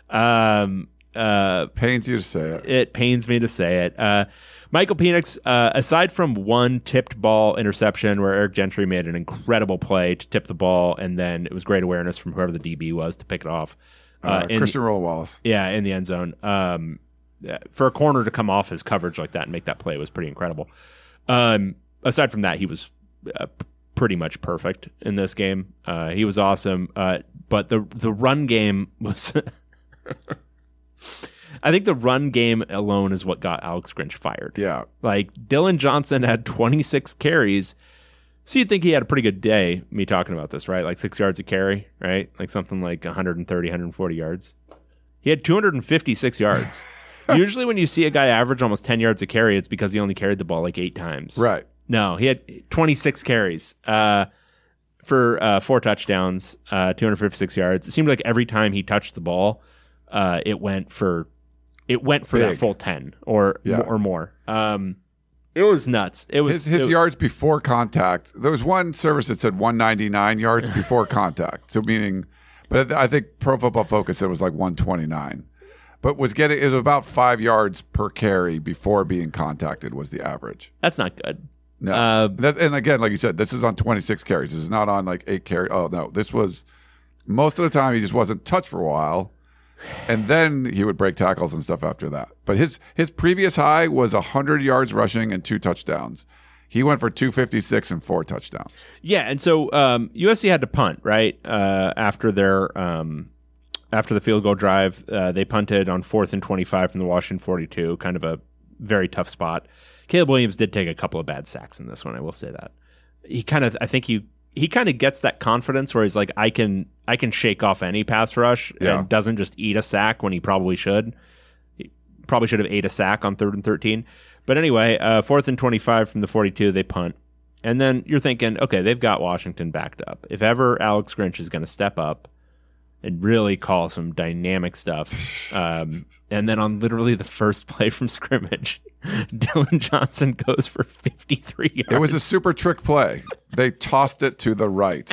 pains you to say it. It pains me to say it. Michael Penix, aside from one tipped ball interception where Eric Gentry made an incredible play to tip the ball, and then it was great awareness from whoever the DB was to pick it off. Christian Roll Wallace. Yeah, in the end zone. For a corner to come off his coverage like that and make that play was pretty incredible. Aside from that, he was pretty much perfect in this game. He was awesome. But the run game was... I think the run game alone is what got Alex Grinch fired. Yeah. Like, Dylan Johnson had 26 carries. So you'd think he had a pretty good day, me talking about this, right? Like 6 yards a carry, right? Like something like 130, 140 yards. He had 256 yards. Usually when you see a guy average almost 10 yards a carry, it's because he only carried the ball like 8 times. Right. No, he had 26 carries for 4 touchdowns, 256 yards. It seemed like every time he touched the ball, it went for that full 10 or more. It was nuts. It was his yards before contact. There was one service that said 199 yards before contact. So meaning, but I think Pro Football Focus said it was like 129. But it was about 5 yards per carry before being contacted was the average. That's not good. No, and again, like you said, this is on 26 carries. This is not on like 8 carries. Oh no, this was most of the time he just wasn't touched for a while. And then he would break tackles and stuff after that. But his previous high was 100 yards rushing and 2 touchdowns. He went for 256 and 4 touchdowns. Yeah, and so USC had to punt, right? After the field goal drive, they punted on 4th and 25 from the Washington 42, kind of a very tough spot. Caleb Williams did take a couple of bad sacks in this one, I will say that. He kind of gets that confidence where he's like, I can shake off any pass rush and doesn't just eat a sack when he probably should. He probably should have ate a sack on 3rd and 13. But anyway, 4th and 25 from the 42, they punt. And then you're thinking, okay, they've got Washington backed up. If ever Alex Grinch is going to step up and really call some dynamic stuff, and then on literally the first play from scrimmage, Dylan Johnson goes for 53 yards. It was a super trick play. They tossed it to the right.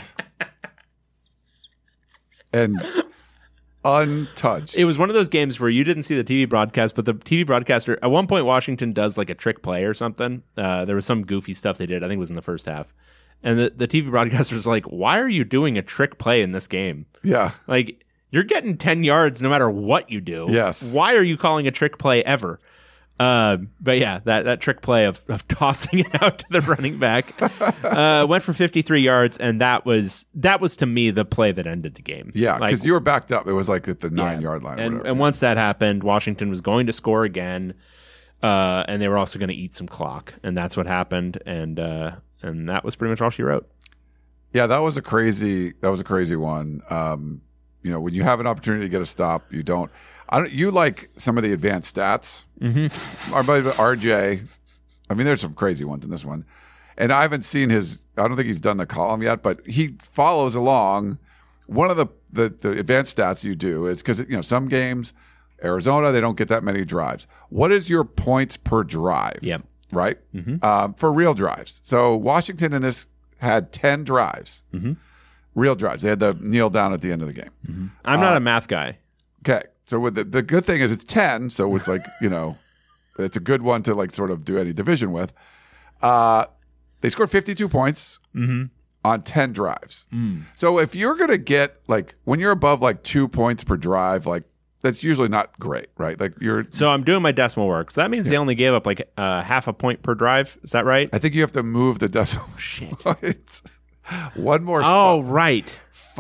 And untouched. It was one of those games where you didn't see the TV broadcast, but the TV broadcaster, at one point, Washington does like a trick play or something. There was some goofy stuff they did. I think it was in the first half. And the TV broadcaster was like, why are you doing a trick play in this game? Yeah. Like, you're getting 10 yards no matter what you do. Yes. Why are you calling a trick play ever? But yeah, that trick play of tossing it out to the running back went for 53 yards, and that was to me the play that ended the game. Yeah, because you were backed up. It was like at the 9-yard line. And once that happened, Washington was going to score again, and they were also going to eat some clock, and that's what happened. And that was pretty much all she wrote. Yeah, that was a crazy one. When you have an opportunity to get a stop, you don't. You like some of the advanced stats. Mm-hmm. Our buddy RJ, I mean, there's some crazy ones in this one. And I haven't seen I don't think he's done the column yet, but he follows along. One of the advanced stats you do is because, some games, Arizona, they don't get that many drives. What is your points per drive? Yep. Right? Mm-hmm. For real drives. So Washington in this had 10 drives. Mm-hmm. Real drives. They had to kneel down at the end of the game. Mm-hmm. I'm not a math guy. Okay. So with the good thing is it's 10, so it's like, it's a good one to like sort of do any division with. They scored 52 points on 10 drives. So if you're going to get like when you're above like 2 points per drive, like that's usually not great, right? Like So I'm doing my decimal work. So that means they only gave up like half a point per drive. Is that right? I think you have to move the decimal points. One more Oh, spot. right.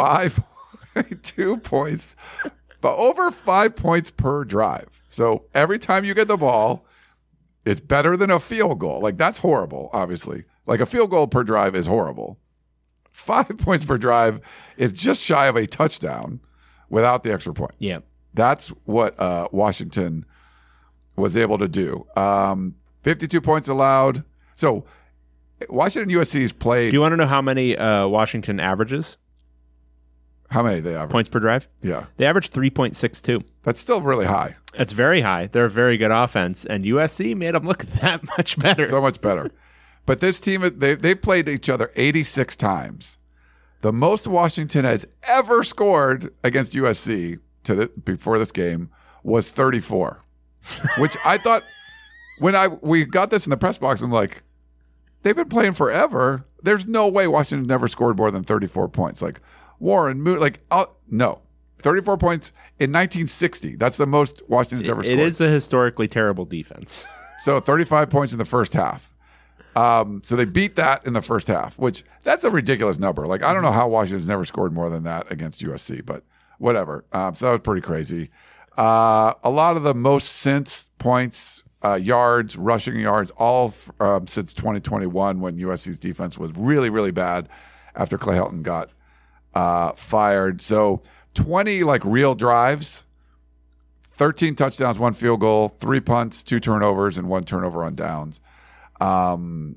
5.2 points, but over 5 points per drive. So every time you get the ball, it's better than a field goal. Like that's horrible, obviously. Like a field goal per drive is horrible. 5 points per drive is just shy of a touchdown without the extra point. Yeah. That's what Washington was able to do. 52 points allowed. So Washington USC's played. Do you want to know how many Washington averages? How many they average? Points per drive? Yeah. They average 3.62. That's still really high. That's very high. They're a very good offense, and USC made them look that much better. So much better. But this team, they've played each other 86 times. The most Washington has ever scored against USC before this game was 34, which I thought when we got this in the press box, I'm like, they've been playing forever. There's no way Washington never scored more than 34 points. Like Warren, no. 34 points in 1960. That's the most Washington's ever scored. It is a historically terrible defense. So 35 points in the first half. So they beat that in the first half, which that's a ridiculous number. Like, I don't know how Washington's never scored more than that against USC, but whatever. So that was pretty crazy. A lot of the most since points, yards, rushing yards, all since 2021 when USC's defense was really, really bad after Clay Helton got fired. So 20 like real drives, 13 touchdowns, 1 field goal, 3 punts, 2 turnovers, and 1 turnover on downs. And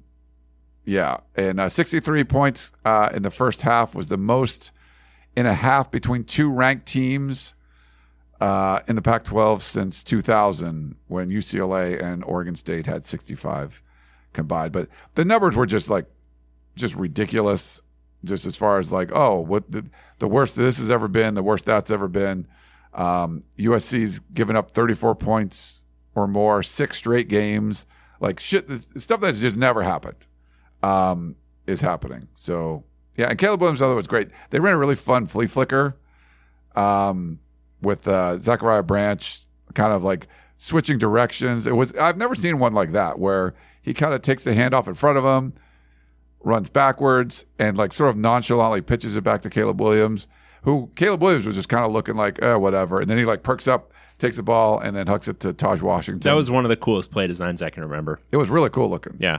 63 points in the first half was the most in a half between 2 ranked teams in the Pac-12 since 2000 when UCLA and Oregon State had 65 combined. But the numbers were just ridiculous, just as far as like, what the worst this has ever been, the worst that's ever been. USC's given up 34 points or more, 6 straight games. Like shit, the stuff that just never happened is happening. So, yeah, and Caleb Williams, was great. They ran a really fun flea flicker with Zachariah Branch kind of like switching directions. I've never seen one like that where he kind of takes the handoff in front of him, runs backwards, and like sort of nonchalantly pitches it back to Caleb Williams, who Caleb Williams was just kind of looking like, whatever. And then he like perks up, takes the ball, and then hucks it to Taj Washington. That was one of the coolest play designs I can remember. It was really cool looking. Yeah,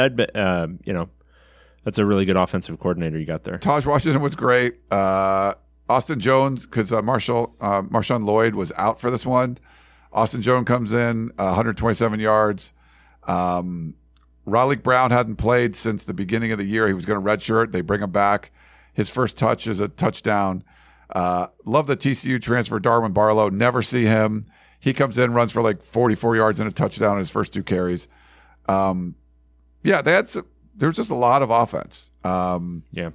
that's a really good offensive coordinator you got there. Taj Washington was great. Austin Jones, because Marshawn Lloyd was out for this one. Austin Jones comes in, 127 yards. Raleigh Brown hadn't played since the beginning of the year. He was going to redshirt. They bring him back. His first touch is a touchdown. Love the TCU transfer, Darwin Barlow. Never see him. He comes in, runs for like 44 yards and a touchdown in his first 2 carries. There was just a lot of offense. Yeah.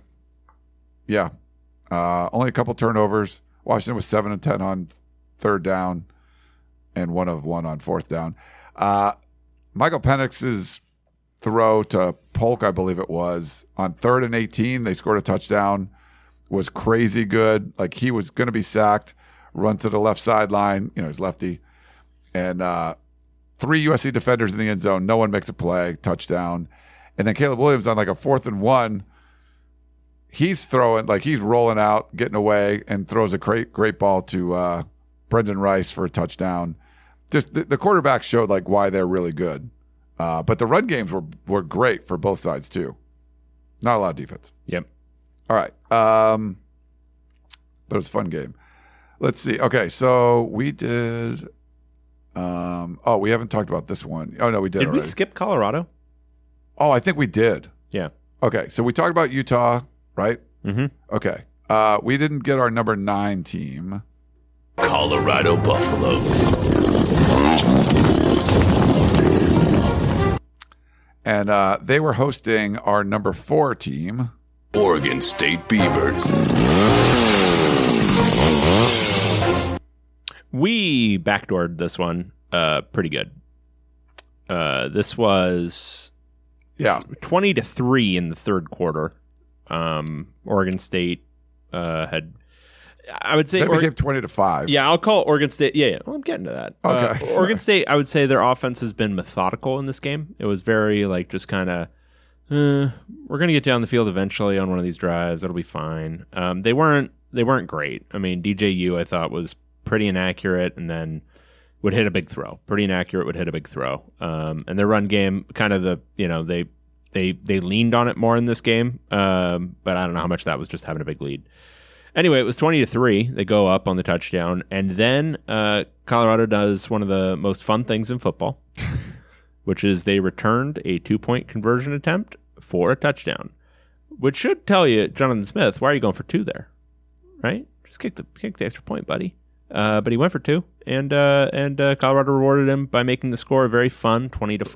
Only a couple turnovers. Washington was 7 of 10 on 3rd down and 1 of 1 on 4th down. Michael Penix's throw to Polk, I believe it was, on 3rd and 18, they scored a touchdown, was crazy good. Like he was going to be sacked, run to the left sideline, he's lefty, and 3 USC defenders in the end zone. No one makes a play, touchdown. And then Caleb Williams on like a 4th and 1, he's throwing, like he's rolling out, getting away, and throws a great ball to Brendan Rice for a touchdown. Just the quarterbacks showed like why they're really good. But the run games were great for both sides too. Not a lot of defense. Yep. All right. But it was a fun game. Let's see. Okay, so we did we haven't talked about this one. Oh no, we did. Did already. we skip Colorado? Oh, I think we did. Yeah. Okay, so we talked about Utah, right? Mm-hmm. Okay. We didn't get our number 9 team. Colorado Buffaloes. And they were hosting our number 4 team, Oregon State Beavers. We backdoored this one pretty good. This was Yeah. 20-3 in the third quarter. Oregon State had, I would say, Then became 20-5. yeah, I'll call Oregon State. Yeah. Well, I'm getting to that. Okay, sorry. Oregon State, I would say their offense has been methodical in this game. It was very like just kind of, we're going to get down the field eventually on one of these drives. It'll be fine. They weren't great. I mean, DJU I thought was pretty inaccurate, and then would hit a big throw. Pretty inaccurate, would hit a big throw. And their run game, kind of they leaned on it more in this game. But I don't know how much that was just having a big lead. Anyway, it was 20-3. They go up on the touchdown, and then Colorado does one of the most fun things in football, which is they returned a 2-point conversion attempt for a touchdown, which should tell you, Jonathan Smith, why are you going for 2 there? Right? Just kick the extra point, buddy. But he went for 2, and Colorado rewarded him by making the score a very fun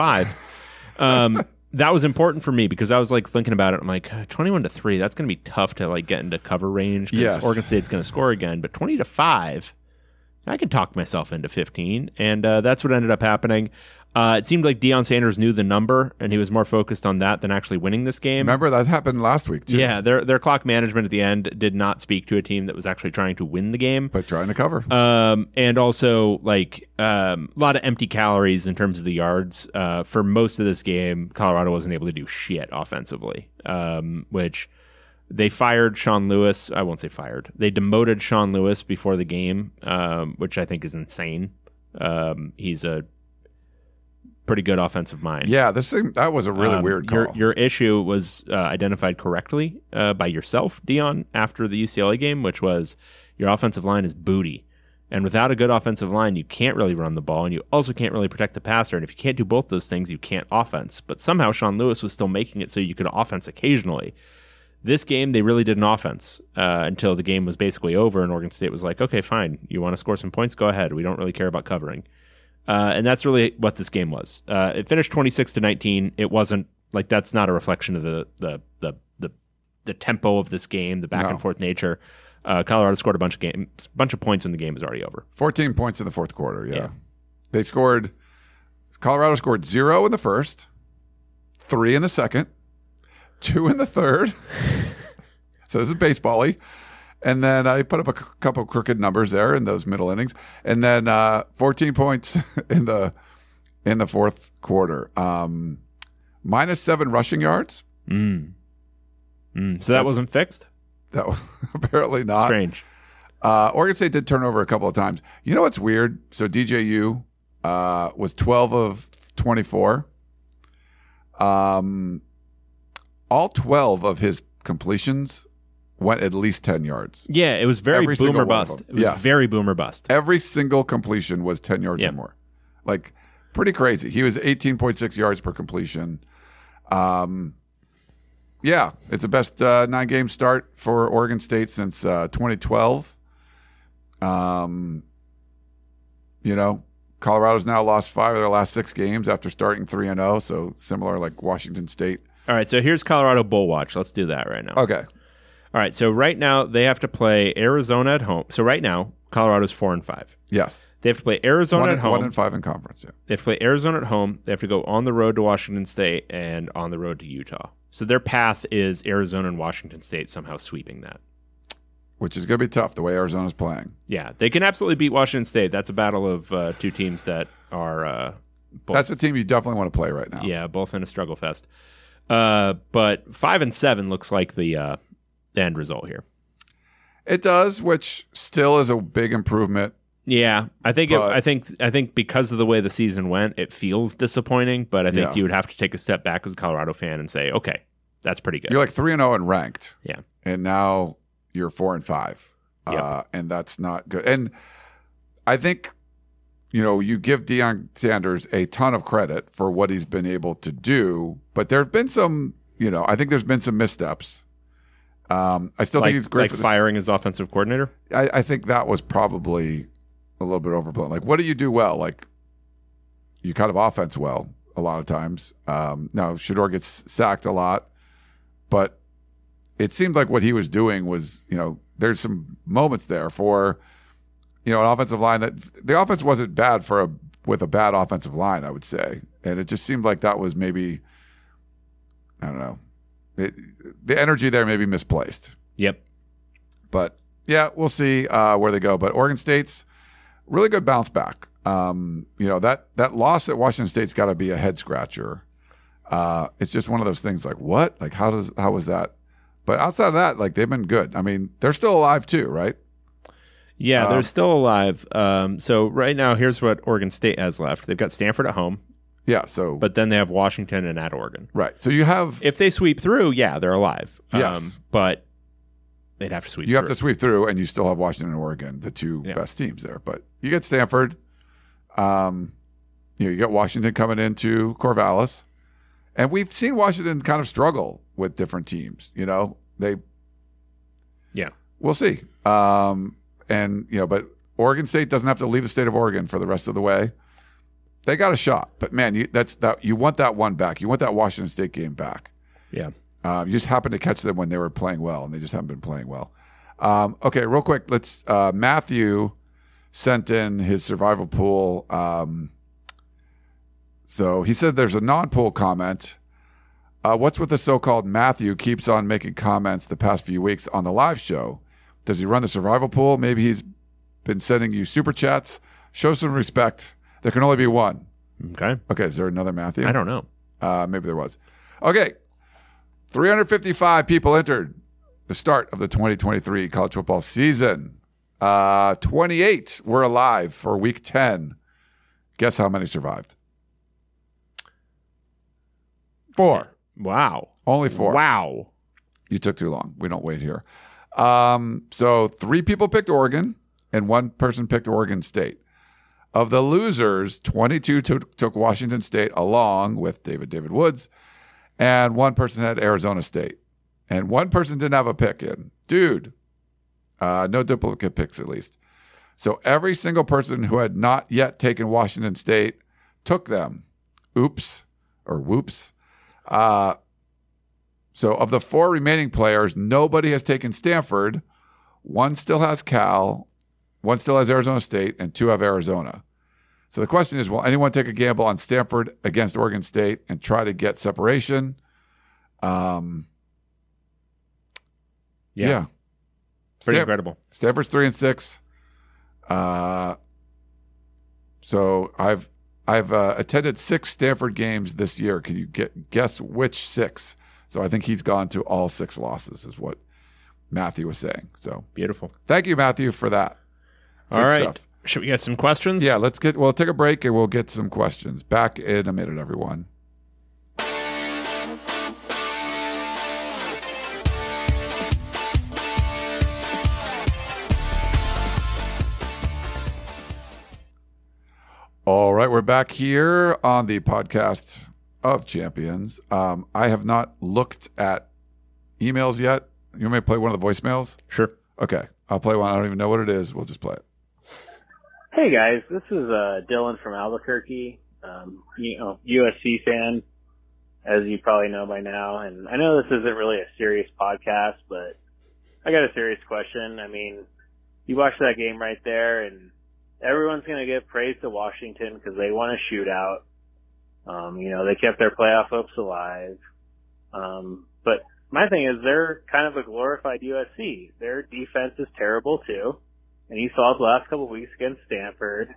20-5. That was important for me because I was like thinking about it. I'm like 21-3. That's going to be tough to like get into cover range because Yes. Oregon State's going to score again. But 20-5, I can talk myself into 15, and that's what ended up happening. It seemed like Deion Sanders knew the number, and he was more focused on that than actually winning this game. Remember, that happened last week, too. Yeah, their clock management at the end did not speak to a team that was actually trying to win the game. But trying to cover. And also, like, a lot of empty calories in terms of the yards. For most of this game, Colorado wasn't able to do shit offensively, which they fired Sean Lewis. I won't say fired. They demoted Sean Lewis before the game, which I think is insane. He's a pretty good offensive mind. Yeah, that was a really weird call. Your issue was identified correctly by yourself, Dion, after the UCLA game, which was your offensive line is booty. And without a good offensive line, you can't really run the ball, and you also can't really protect the passer. And if you can't do both those things, you can't offense. But somehow Sean Lewis was still making it so you could offense occasionally. This game, they really did an offense until the game was basically over, and Oregon State was like, okay, fine. You want to score some points? Go ahead. We don't really care about covering. And that's really what this game was. It finished 26-19. It wasn't like that's not a reflection of the tempo of this game, the back and forth nature. Colorado scored a bunch of points when the game was already over. 14 points in the fourth quarter. Yeah. Colorado scored 0 in the first, 3 in the second, 2 in the third. So this is baseball-y. And then I put up a couple crooked numbers there in those middle innings, and then 14 points in the fourth quarter. -7 rushing yards. So that wasn't fixed? That was apparently not. Strange. Oregon State did turn over a couple of times. You know what's weird? So DJU was 12 of 24. All 12 of his completions went at least 10 yards. Yeah, it was very Every boom single or one of bust. them. It was very boom or bust. Every single completion was 10 yards or more. Like, pretty crazy. He was 18.6 yards per completion. Yeah, it's the best 9-game start for Oregon State since 2012. Colorado's now lost 5 of their last 6 games after starting 3-0, so similar like Washington State. All right, so here's Colorado Bull Watch. Let's do that right now. Okay. All right, so right now they have to play Arizona at home. So right now, Colorado's 4-5. Yes. They have to play Arizona at home. 1-5 in conference, yeah. They have to play Arizona at home. They have to go on the road to Washington State and on the road to Utah. So their path is Arizona and Washington State somehow sweeping that. Which is going to be tough the way Arizona's playing. Yeah, they can absolutely beat Washington State. That's a battle of two teams that are both. That's a team you definitely want to play right now. Yeah, both in a struggle fest. But 5-7 looks like the end result here. It does, which still is a big improvement. Yeah, I think because of the way the season went, it feels disappointing. But I think you would have to take a step back as a Colorado fan and say, okay, that's pretty good. You're like 3-0 and ranked. Yeah, and now you're 4-5. And that's not good. And I think you give Deion Sanders a ton of credit for what he's been able to do, but there have been some. I think there's been some missteps. I still think he's great. Like firing his offensive coordinator. I think that was probably a little bit overblown. Like, what do you do well? Like, you kind of offense well a lot of times. Now, Shedeur gets sacked a lot, but it seemed like what he was doing was, there's some moments there for, an offensive line that the offense wasn't bad with a bad offensive line, I would say. And it just seemed like that was maybe I don't know. The energy there may be misplaced. Yep. But yeah, we'll see where they go. But Oregon State's really good bounce back. That loss at Washington State's got to be a head scratcher. It's just one of those things like, what? Like, how was that? But outside of that, like, they've been good. I mean, they're still alive too, right? Yeah, they're still alive. So right now, here's what Oregon State has left. They've got Stanford at home. Yeah. So, but then they have Washington and at Oregon. Right. So you have, if they sweep through, yeah, they're alive. Yes. But they'd have to sweep. You have to sweep through, and you still have Washington and Oregon, the two best teams there. But you get Stanford. You get Washington coming into Corvallis, and we've seen Washington kind of struggle with different teams. We'll see. But Oregon State doesn't have to leave the state of Oregon for the rest of the way. They got a shot, but man, you want that one back. You want that Washington State game back. Yeah. You just happened to catch them when they were playing well, and they just haven't been playing well. Okay, real quick, let's. Matthew sent in his survival pool. So he said there's a non-pool comment. What's with the so-called Matthew keeps on making comments the past few weeks on the live show? Does he run the survival pool? Maybe he's been sending you super chats. Show some respect. There can only be one. Okay. Okay, is there another Matthew? I don't know. Maybe there was. Okay. 355 people entered the start of the 2023 college football season. 28 were alive for week 10. Guess how many survived? 4. Wow. Only 4. Wow. You took too long. We don't wait here. So 3 people picked Oregon and 1 person picked Oregon State. Of the losers, 22 took Washington State along with David Woods, and 1 person had Arizona State. And 1 person didn't have a pick in. Dude, no duplicate picks at least. So every single person who had not yet taken Washington State took them. Oops, or whoops. So of the 4 remaining players, nobody has taken Stanford. 1 still has Cal, 1 still has Arizona State, and 2 have Arizona. So the question is, will anyone take a gamble on Stanford against Oregon State and try to get separation? Yeah. Pretty incredible. Stanford's 3-6. So I've attended 6 Stanford games this year. Can you guess which 6? So I think he's gone to all 6 losses, is what Matthew was saying. So beautiful. Thank you, Matthew, for that. All right. Stuff. Should we get some questions? Yeah, we'll take a break and we'll get some questions. Back in a minute, everyone. All right, we're back here on the podcast of Champions. I have not looked at emails yet. You want me to play one of the voicemails? Sure. Okay, I'll play one. I don't even know what it is. We'll just play it. Hey guys, this is Dylan from Albuquerque. USC fan, as you probably know by now. And I know this isn't really a serious podcast, but I got a serious question. I mean, you watch that game right there, and everyone's going to give praise to Washington because they won a shootout. They kept their playoff hopes alive. But my thing is they're kind of a glorified USC. Their defense is terrible too. And you saw it the last couple of weeks against Stanford,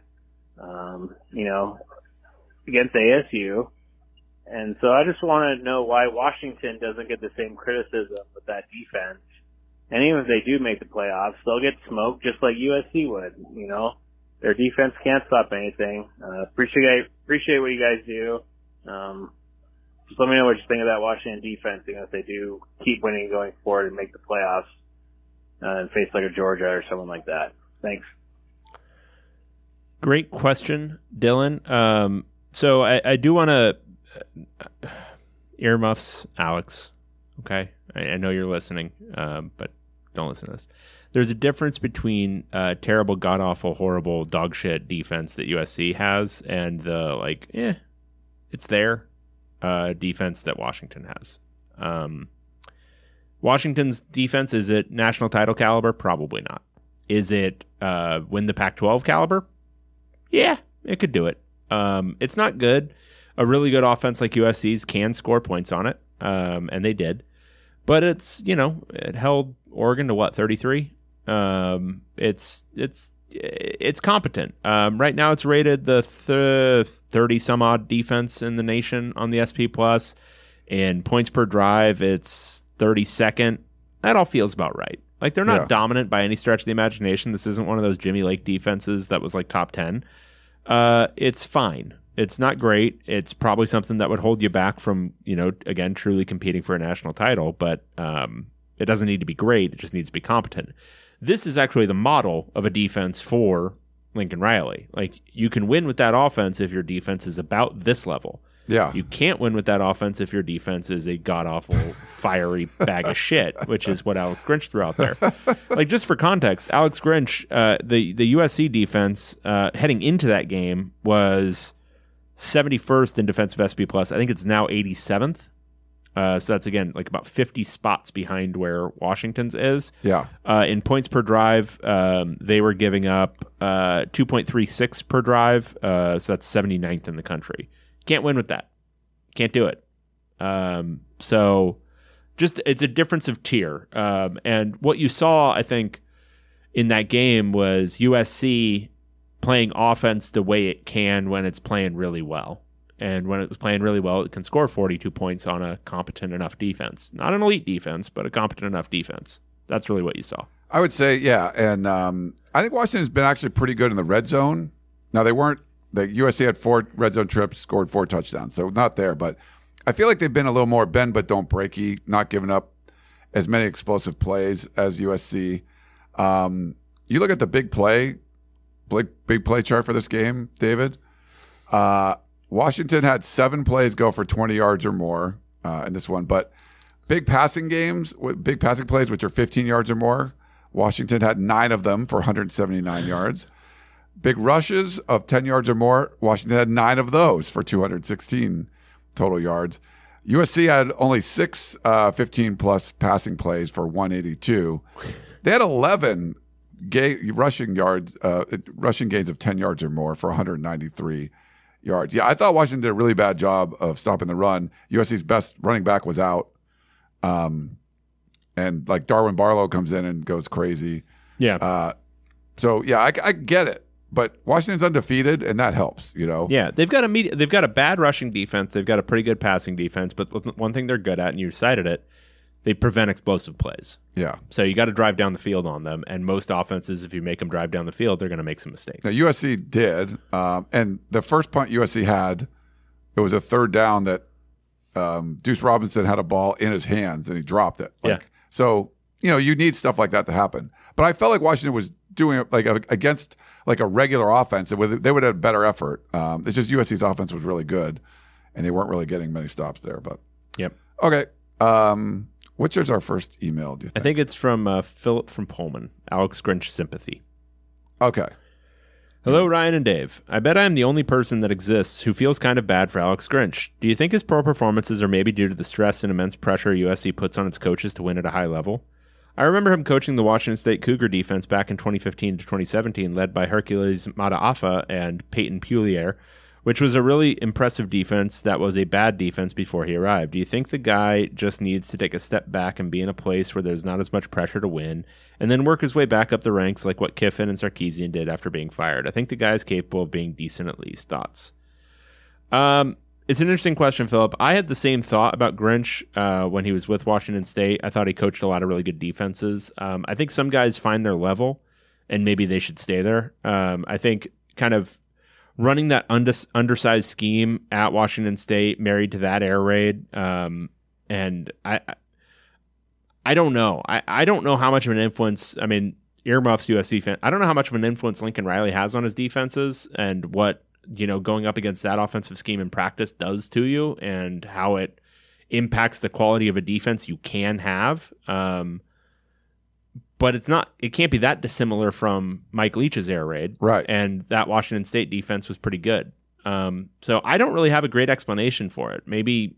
against ASU. And so I just want to know why Washington doesn't get the same criticism with that defense. And even if they do make the playoffs, they'll get smoked just like USC would, Their defense can't stop anything. Appreciate what you guys do. Just let me know what you think of that Washington defense, if they do keep winning going forward and make the playoffs and face like a Georgia or someone like that. Thanks. Great question, Dylan. So I do want to earmuffs, Alex. Okay, I know you're listening, but don't listen to this. There's a difference between terrible, god-awful, horrible, dog shit defense that USC has and the, it's there defense that Washington has. Washington's defense, is it national title caliber? Probably not. Is it win the Pac-12 caliber? Yeah, it could do it. It's not good. A really good offense like USC's can score points on it. and they did. But it's, it held Oregon to 33. It's competent. Right now it's rated the 30 some odd defense in the nation on the SP Plus, and points per drive it's 32nd. That all feels about right. Like, they're not dominant by any stretch of the imagination. This isn't one of those Jimmy Lake defenses that was like top 10. It's fine. It's not great. It's probably something that would hold you back from, again, truly competing for a national title, but it doesn't need to be great. It just needs to be competent. This is actually the model of a defense for Lincoln Riley. Like, you can win with that offense if your defense is about this level. Yeah. You can't win with that offense if your defense is a god-awful, fiery bag of shit, which is what Alex Grinch threw out there. Like, just for context, Alex Grinch, the USC defense heading into that game was 71st in defensive SP+. I think it's now 87th. So that's, again, like about 50 spots behind where Washington's is. Yeah. In points per drive, they were giving up 2.36 per drive. So that's 79th in the country. Can't win with that. Can't do it. So just it's a difference of tier. And what you saw, I think, in that game was USC playing offense the way it can when it's playing really well. And when it was playing really well, it can score 42 points on a competent enough defense. Not an elite defense, but a competent enough defense. That's really what you saw. I would say, yeah. And I think Washington's been actually pretty good in the red zone. Now, the USC had 4 red zone trips, scored 4 touchdowns. So not there, but I feel like they've been a little more bend but don't breaky, not giving up as many explosive plays as USC. You look at the big play chart for this game, David. Washington had 7 plays go for 20 yards or more in this one, but big passing plays, which are 15 yards or more, Washington had 9 of them for 179 yards. Big rushes of 10 yards or more, Washington had 9 of those for 216 total yards. USC had only 6 15-plus passing plays for 182. They had 11 rushing gains of 10 yards or more for 193 yards. Yeah, I thought Washington did a really bad job of stopping the run. USC's best running back was out. And like Darwin Barlow comes in and goes crazy. Yeah. So yeah, I get it. But Washington's undefeated, and that helps, Yeah, they've got a bad rushing defense. They've got a pretty good passing defense. But one thing they're good at, and you cited it, they prevent explosive plays. Yeah. So you got to drive down the field on them. And most offenses, if you make them drive down the field, they're going to make some mistakes. Now, USC did. And the first punt USC had, it was a third down that Deuce Robinson had a ball in his hands, and he dropped it. So, you need stuff like that to happen. But I felt like Washington was doing it like against like a regular offense. They would have better effort. It's just USC's offense was really good, and they weren't really getting many stops there. But yep. Okay. Which is our first email, do you think? I think it's from Philip from Pullman. Alex Grinch sympathy. Okay. Hello, Ryan and Dave. I bet I am the only person that exists who feels kind of bad for Alex Grinch. Do you think his poor performances are maybe due to the stress and immense pressure USC puts on its coaches to win at a high level? I remember him coaching the Washington State Cougar defense back in 2015 to 2017, led by Hercules Mataafa and Peyton Pulier, which was a really impressive defense that was a bad defense before he arrived. Do you think the guy just needs to take a step back and be in a place where there's not as much pressure to win, and then work his way back up the ranks like what Kiffin and Sarkisian did after being fired? I think the guy is capable of being decent at least. Thoughts? It's an interesting question, Philip. I had the same thought about Grinch when he was with Washington State. I thought he coached a lot of really good defenses. I think some guys find their level, and maybe they should stay there. I think kind of running that undersized scheme at Washington State, married to that air raid, and I don't know. I don't know how much of an influence. I mean, earmuffs USC fan. I don't know how much of an influence Lincoln Riley has on his defenses, and what going up against that offensive scheme in practice does to you, and how it impacts the quality of a defense you can have. But it can't be that dissimilar from Mike Leach's air raid. Right. And that Washington State defense was pretty good. So I don't really have a great explanation for it. Maybe,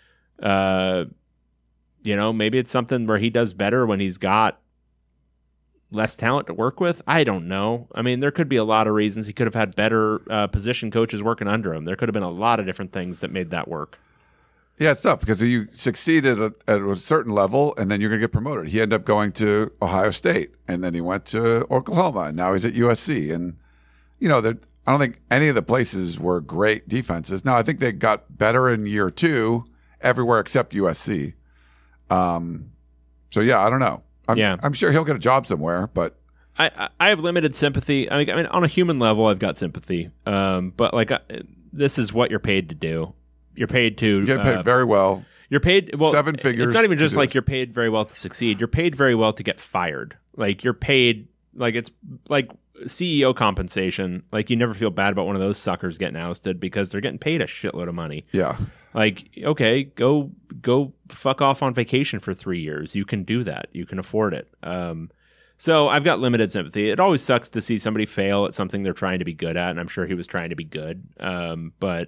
maybe it's something where he does better when he's got less talent to work with. I don't know. I mean, there could be a lot of reasons. He could have had better position coaches working under him. There could have been a lot of different things that made that work. Yeah, it's tough because you succeeded at a certain level and then you're going to get promoted. He ended up going to Ohio State and then he went to Oklahoma and now he's at USC. And, I don't think any of the places were great defenses. Now, I think they got better in year 2 everywhere except USC. So, yeah, I don't know. I'm sure he'll get a job somewhere, but. I have limited sympathy. I mean, on a human level, I've got sympathy. But this is what you're paid to do. You're paid to you get paid very well. You're paid 7 figures. It's not even just like you're paid very well to succeed. You're paid very well to get fired. Like you're paid it's like CEO compensation. Like you never feel bad about one of those suckers getting ousted because they're getting paid a shitload of money. Yeah. Like, okay, go fuck off on vacation for 3 years. You can do that. You can afford it. So I've got limited sympathy. It always sucks to see somebody fail at something they're trying to be good at, and I'm sure he was trying to be good. But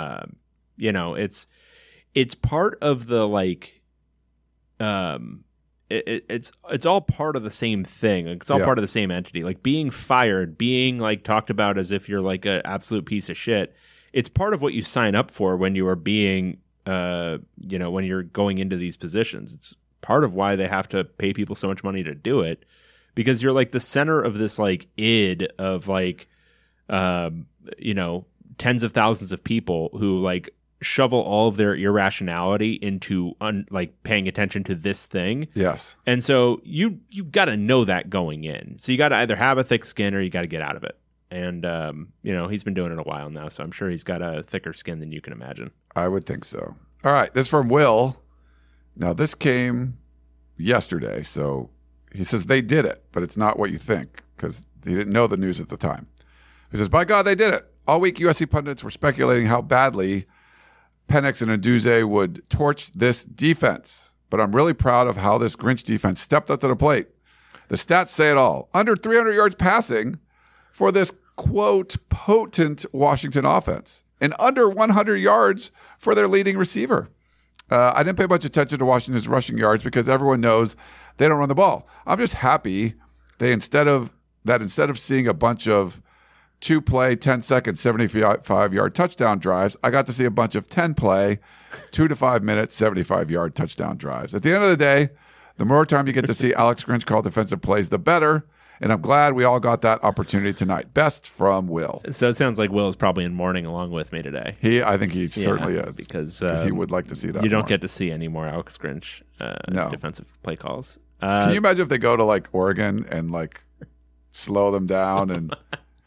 it's part of the it's all part of the same thing. It's all part of the same entity. Like being fired, being talked about as if you're like an absolute piece of shit. It's part of what you sign up for when you are being, when you're going into these positions. It's part of why they have to pay people so much money to do it, because you're like the center of this id of tens of thousands of people who shovel all of their irrationality into paying attention to this thing. Yes. And so you got to know that going in. So you got to either have a thick skin or you got to get out of it. And, he's been doing it a while now, so I'm sure he's got a thicker skin than you can imagine. I would think so. All right. This is from Will. Now, this came yesterday. So he says they did it, but it's not what you think because he didn't know the news at the time. He says, by God, they did it. All week, USC pundits were speculating how badly Penix and Nduze would torch this defense. But I'm really proud of how this Grinch defense stepped up to the plate. The stats say it all. Under 300 yards passing for this, quote, potent Washington offense. And under 100 yards for their leading receiver. I didn't pay much attention to Washington's rushing yards because everyone knows they don't run the ball. I'm just happy instead of seeing a bunch of 2-play, 10-second, 75-yard touchdown drives, I got to see a bunch of 10-play, 2 to 5 minute, 75-yard touchdown drives. At the end of the day, the more time you get to see Alex Grinch call defensive plays, the better. And I'm glad we all got that opportunity tonight. Best from Will. So it sounds like Will is probably in mourning along with me today. I think he certainly is. Because he would like to see that. You don't get to see any more Alex Grinch defensive play calls. Can you imagine if they go to Oregon and slow them down and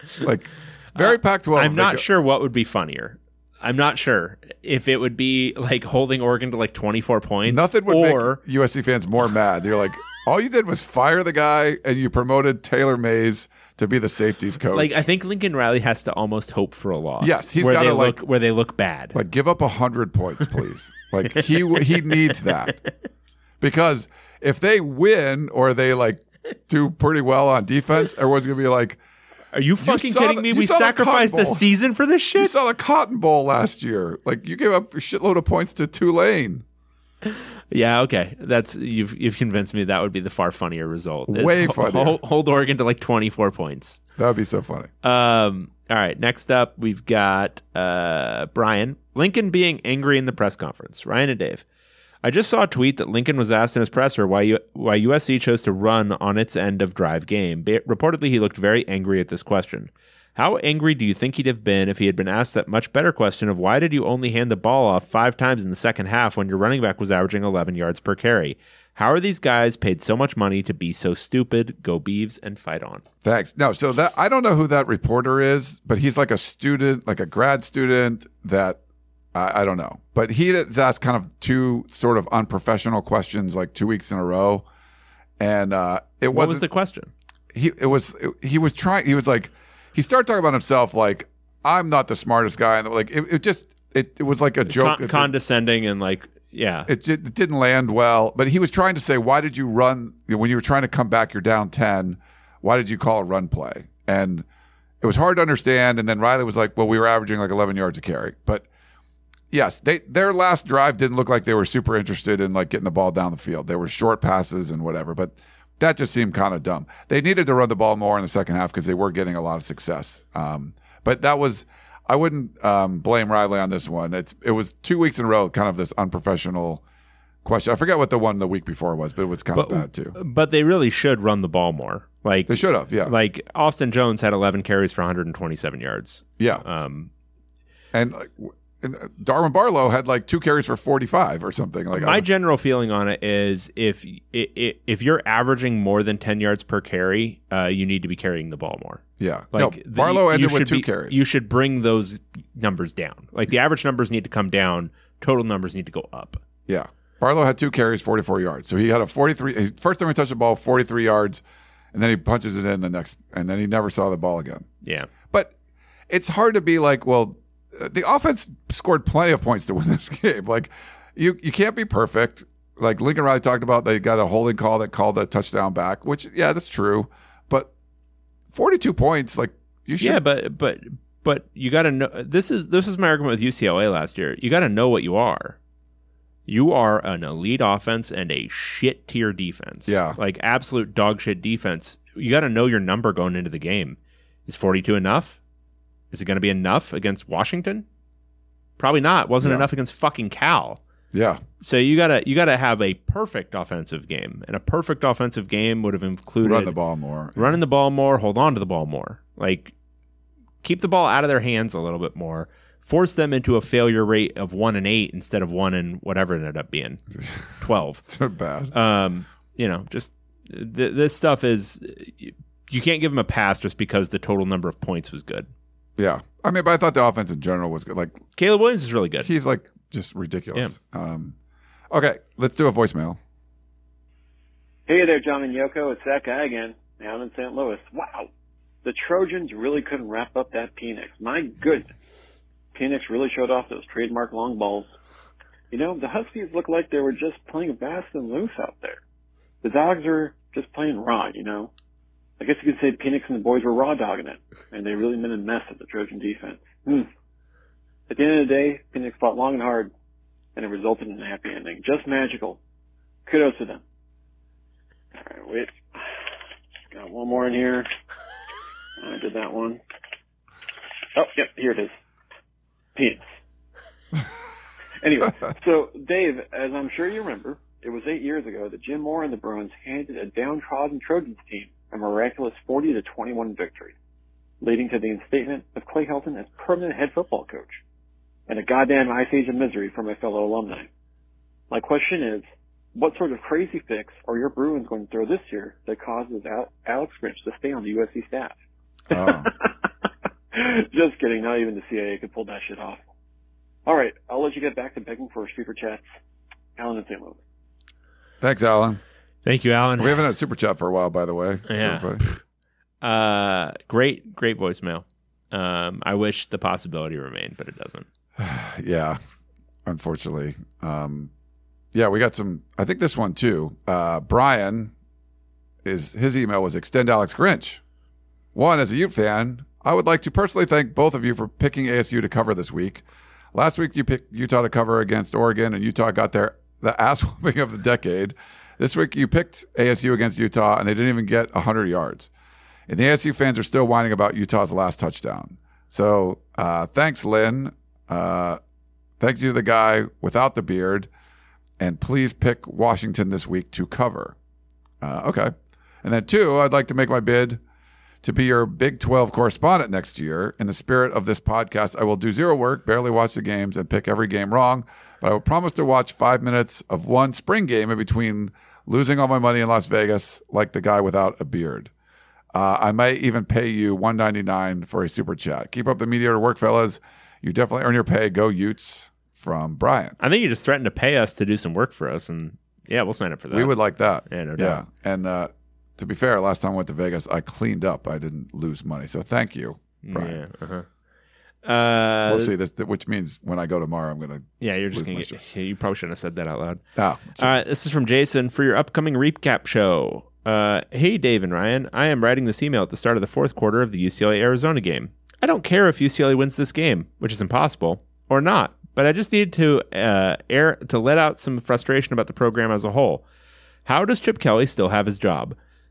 very Pac-12? I'm not sure what would be funnier. I'm not sure if it would be holding Oregon to 24 points. Nothing would make USC fans more mad. You're like, all you did was fire the guy and you promoted Taylor Mays to be the safeties coach. I think Lincoln Riley has to almost hope for a loss. Yes, he's got to where they look bad. Give up 100 points, please. He needs that, because if they win or they do pretty well on defense, everyone's gonna be like, "Are you fucking kidding me? We sacrificed the season for this shit." You saw the Cotton Bowl last year. You gave up a shitload of points to Tulane. Yeah, okay. That's you've convinced me that would be the far funnier result. Way funnier. Hold Oregon to 24 points. That would be so funny. All right, next up we've got Brian. Lincoln being angry in the press conference. Ryan and Dave. I just saw a tweet that Lincoln was asked in his presser why USC chose to run on its end of drive game. Reportedly, he looked very angry at this question. How angry do you think he'd have been if he had been asked that much better question of why did you only hand the ball off 5 times in the second half when your running back was averaging 11 yards per carry? How are these guys paid so much money to be so stupid? Go Beavs and fight on. Thanks. No, so that I don't know who that reporter is, but he's like a student, like a grad student that I don't know. But he has asked kind of 2 sort of unprofessional questions 2 weeks in a row. And it wasn't. What was the question? He started talking about himself I'm not the smartest guy. And it was like a joke. Condescending and yeah. It didn't land well. But he was trying to say, why did you run? When you were trying to come back, you're down 10. Why did you call a run play? And it was hard to understand. And then Riley was like, well, we were averaging 11 yards a carry. But yes, their last drive didn't look like they were super interested in getting the ball down the field. They were short passes and whatever. But that just seemed kind of dumb. They needed to run the ball more in the second half because they were getting a lot of success. But that was, I wouldn't blame Riley on this one. It was 2 weeks in a row, kind of this unprofessional question. I forget what the one the week before was, but it was kind of bad too. But they really should run the ball more. Like They should have, yeah. Like Austin Jones had 11 carries for 127 yards. Yeah. And Darwin Barlow had like 2 carries for 45 or something. Like my general feeling on it is if you're averaging more than 10 yards per carry, you need to be carrying the ball more. Yeah. Like no, Barlow ended with 2 carries. You should bring those numbers down. Like the average numbers need to come down. Total numbers need to go up. Yeah. Barlow had 2 carries, 44 yards. So he had a 43. First time he touched the ball, 43 yards, and then he punches it in the next, and then he never saw the ball again. Yeah. But it's hard to be like, well, the offense scored plenty of points to win this game. Like, you can't be perfect. Like Lincoln Riley talked about, they got a holding call that called a touchdown back, which, yeah, that's true. But 42 points, like, you should. Yeah, but you got to know. This is my argument with UCLA last year. You got to know what you are. You are an elite offense and a shit tier defense. Yeah. Like absolute dog shit defense. You got to know your number going into the game. Is 42 enough? Is it going to be enough against Washington? Probably not. Wasn't enough against fucking Cal. Yeah. So you gotta have a perfect offensive game, and a perfect offensive game would have included Run the ball more. running the ball more, hold on to the ball more, like keep the ball out of their hands a little bit more, force them into a failure rate of 1 in 8 instead of 1 in whatever it ended up being 12. So bad. Just this stuff is you can't give them a pass just because the total number of points was good. Yeah. I mean, but I thought the offense in general was good. Like Caleb Williams is really good. He's like just ridiculous. Yeah. Okay, let's do a voicemail. Hey there, John and Yoko. It's that guy again, down in St. Louis. Wow. The Trojans really couldn't wrap up that Penix. My goodness. Penix really showed off those trademark long balls. You know, the Huskies look like they were just playing fast and loose out there. The Dogs are just playing raw, you know. I guess you could say Penix and the boys were raw dogging it, and they really made a mess of the Trojan defense. At the end of the day, Penix fought long and hard, and it resulted in a happy ending. Just magical. Kudos to them. All right, wait. Got one more in here. I did that one. Oh, yep, here it is. Penis. Anyway, so Dave, as I'm sure you remember, it was 8 years ago that Jim Moore and the Bruins handed a downtrodden Trojans team a miraculous 40-21 victory, leading to the instatement of Clay Helton as permanent head football coach, and a goddamn ice age of misery for my fellow alumni. My question is, what sort of crazy fix are your Bruins going to throw this year that causes Alex Grinch to stay on the USC staff? Oh. Just kidding. Not even the CIA could pull that shit off. All right. I'll let you get back to begging for super chats. Alan in St. Louis. Thanks, Alan. Thank you, Alan. We haven't had super chat for a while, by the way. Yeah. Great voicemail. I wish the possibility remained, but it doesn't. Yeah, unfortunately. Yeah, we got some. I think this one too. Brian, his email was extend Alex Grinch. One, as a Ute fan, I would like to personally thank both of you for picking ASU to cover this week. Last week you picked Utah to cover against Oregon, and Utah got the ass whooping of the decade. This week you picked ASU against Utah, and they didn't even get 100 yards. And the ASU fans are still whining about Utah's last touchdown. So thanks, Lynn. Thank you to the guy without the beard. And please pick Washington this week to cover. Okay. And then 2, I'd like to make my bid to be your Big 12 correspondent next year. In the spirit of this podcast, I will do zero work, barely watch the games, and pick every game wrong. But I will promise to watch 5 minutes of one spring game in between losing all my money in Las Vegas like the guy without a beard. I might even pay you $1.99 for a super chat. Keep up the mediocre work, fellas. You definitely earn your pay. Go Utes. From Brian. I think you just threatened to pay us to do some work for us, and yeah, we'll sign up for that. We would like that. Yeah, no doubt. Yeah. And to be fair, last time I went to Vegas, I cleaned up. I didn't lose money. So thank you, Brian. Yeah. We'll see this, which means when I go tomorrow, I'm going to. Yeah, you're just going to. You probably shouldn't have said that out loud. Oh, all right. This is from Jason for your upcoming recap show. Hey, Dave and Ryan. I am writing this email at the start of the fourth quarter of the UCLA Arizona game. I don't care if UCLA wins this game, which is impossible, or not. But I just need to let out some frustration about the program as a whole. How does Chip Kelly still have his job?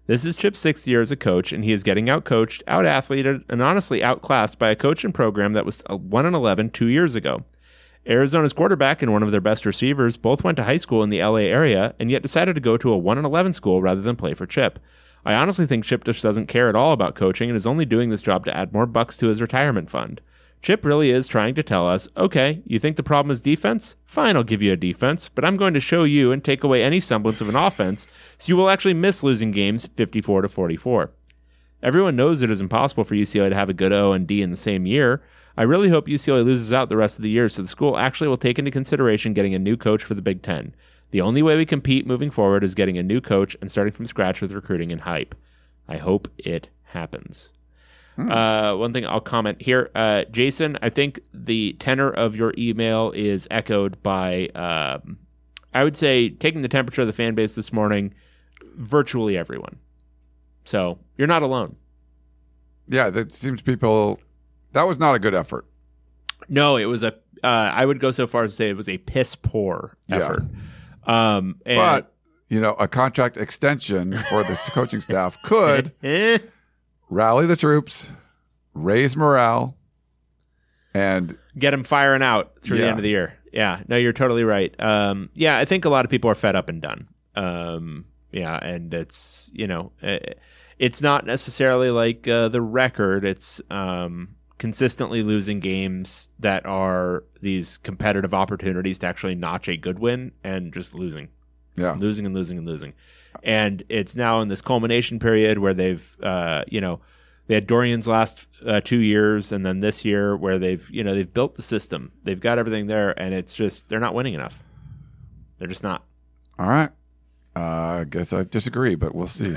This is Chip's 6th year as a coach, and he is getting out-coached, out-athleted, and honestly outclassed by a coach and program that was 1-11 2 years ago. Arizona's quarterback and one of their best receivers both went to high school in the LA area and yet decided to go to a 1-11 school rather than play for Chip. I honestly think Chip just doesn't care at all about coaching and is only doing this job to add more bucks to his retirement fund. Chip really is trying to tell us, okay, you think the problem is defense? Fine, I'll give you a defense, but I'm going to show you and take away any semblance of an offense, so you will actually miss losing games 54-44. Everyone knows it is impossible for UCLA to have a good O and D in the same year. I really hope UCLA loses out the rest of the year so the school actually will take into consideration getting a new coach for the Big Ten. The only way we compete moving forward is getting a new coach and starting from scratch with recruiting and hype. I hope it happens. One thing I'll comment here, Jason, I think the tenor of your email is echoed by, I would say, taking the temperature of the fan base this morning, virtually everyone. So you're not alone. Yeah, that seems that was not a good effort. No, it was I would go so far as to say it was a piss poor effort. Yeah. But, a contract extension for this coaching staff could rally the troops, raise morale, and get them firing out through the end of the year. Yeah, no, you're totally right. I think a lot of people are fed up and done. And it's, it's not necessarily like the record. It's consistently losing games that are these competitive opportunities to actually notch a good win and just losing. Yeah. Losing and losing and losing. And it's now in this culmination period where they've, they had Dorian's last 2 years, and then this year where they've built the system. They've got everything there, and it's just they're not winning enough. They're just not. All right. I guess I disagree, but we'll see.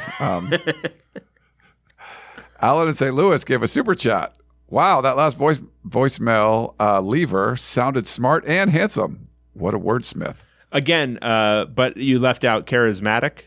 Alan in St. Louis gave a super chat. Wow, that last voicemail lever sounded smart and handsome. What a wordsmith. Again, but you left out charismatic.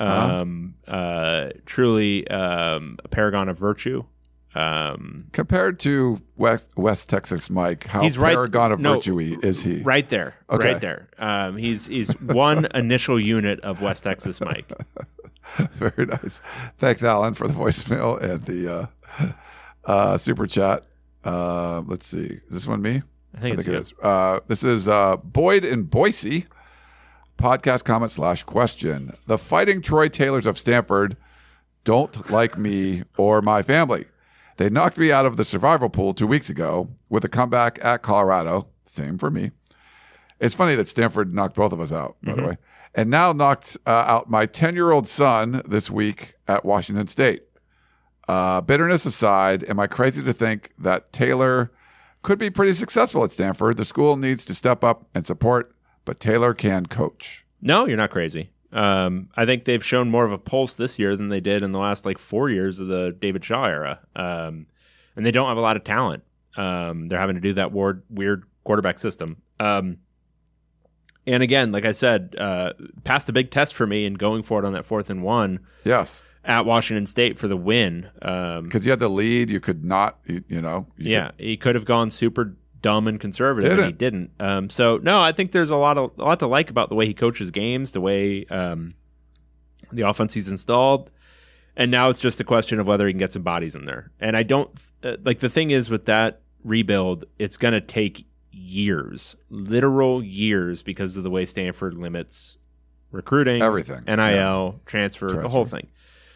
Truly a paragon of virtue. Compared to West Texas Mike, how paragon of virtue is he? Right there. Okay. Right there. He's one initial unit of West Texas Mike. Very nice. Thanks, Alan, for the voicemail and the super chat. Let's see. Is this one me? I think it is. This is Boyd in Boise. Podcast comment / question. The Fighting Troy Taylors of Stanford don't like me or my family. They knocked me out of the survival pool 2 weeks ago with a comeback at Colorado. Same for me. It's funny that Stanford knocked both of us out, by the way. And now knocked out my 10-year-old son this week at Washington State. Bitterness aside, am I crazy to think that Taylor could be pretty successful at Stanford? The school needs to step up and support, but Taylor can coach. No, you're not crazy. I think they've shown more of a pulse this year than they did in the last 4 years of the David Shaw era. And they don't have a lot of talent. They're having to do that weird quarterback system. And again, like I said, passed a big test for me in going for it on that 4th and 1. Yes. At Washington State for the win. Because you had the lead. You could not, he could have gone super dumb and conservative, and he didn't. So no, I think there's a lot to like about the way he coaches games, the way the offense he's installed, and now it's just a question of whether he can get some bodies in there. And I don't the thing is with that rebuild, it's going to take years, literal years, because of the way Stanford limits recruiting, everything, NIL, transfer, the whole thing.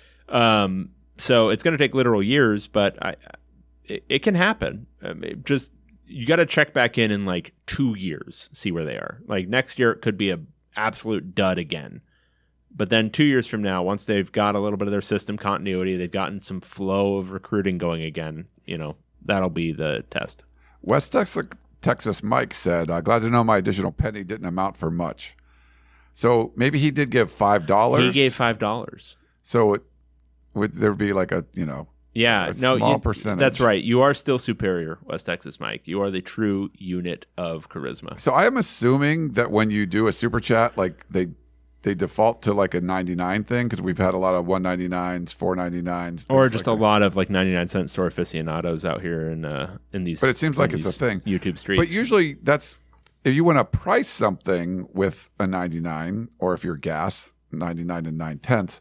So it's going to take literal years, but it can happen. You got to check back in 2 years, see where they are. Next year, it could be a absolute dud again. But then 2 years from now, once they've got a little bit of their system continuity, they've gotten some flow of recruiting going again, that'll be the test. West Texas Mike said, glad to know my additional penny didn't amount for much. So maybe he did give $5. He gave $5. So would there be small percentage? That's right. You are still superior, West Texas Mike. You are the true unit of charisma. So I am assuming that when you do a super chat, they default to a 99 thing, because we've had a lot of 199s, 499s, or just a lot of 99-cent store aficionados out here in these. But it seems like it's a thing. YouTube streets. But usually that's if you want to price something with a 99, or if you're gas, 99 and 9/10.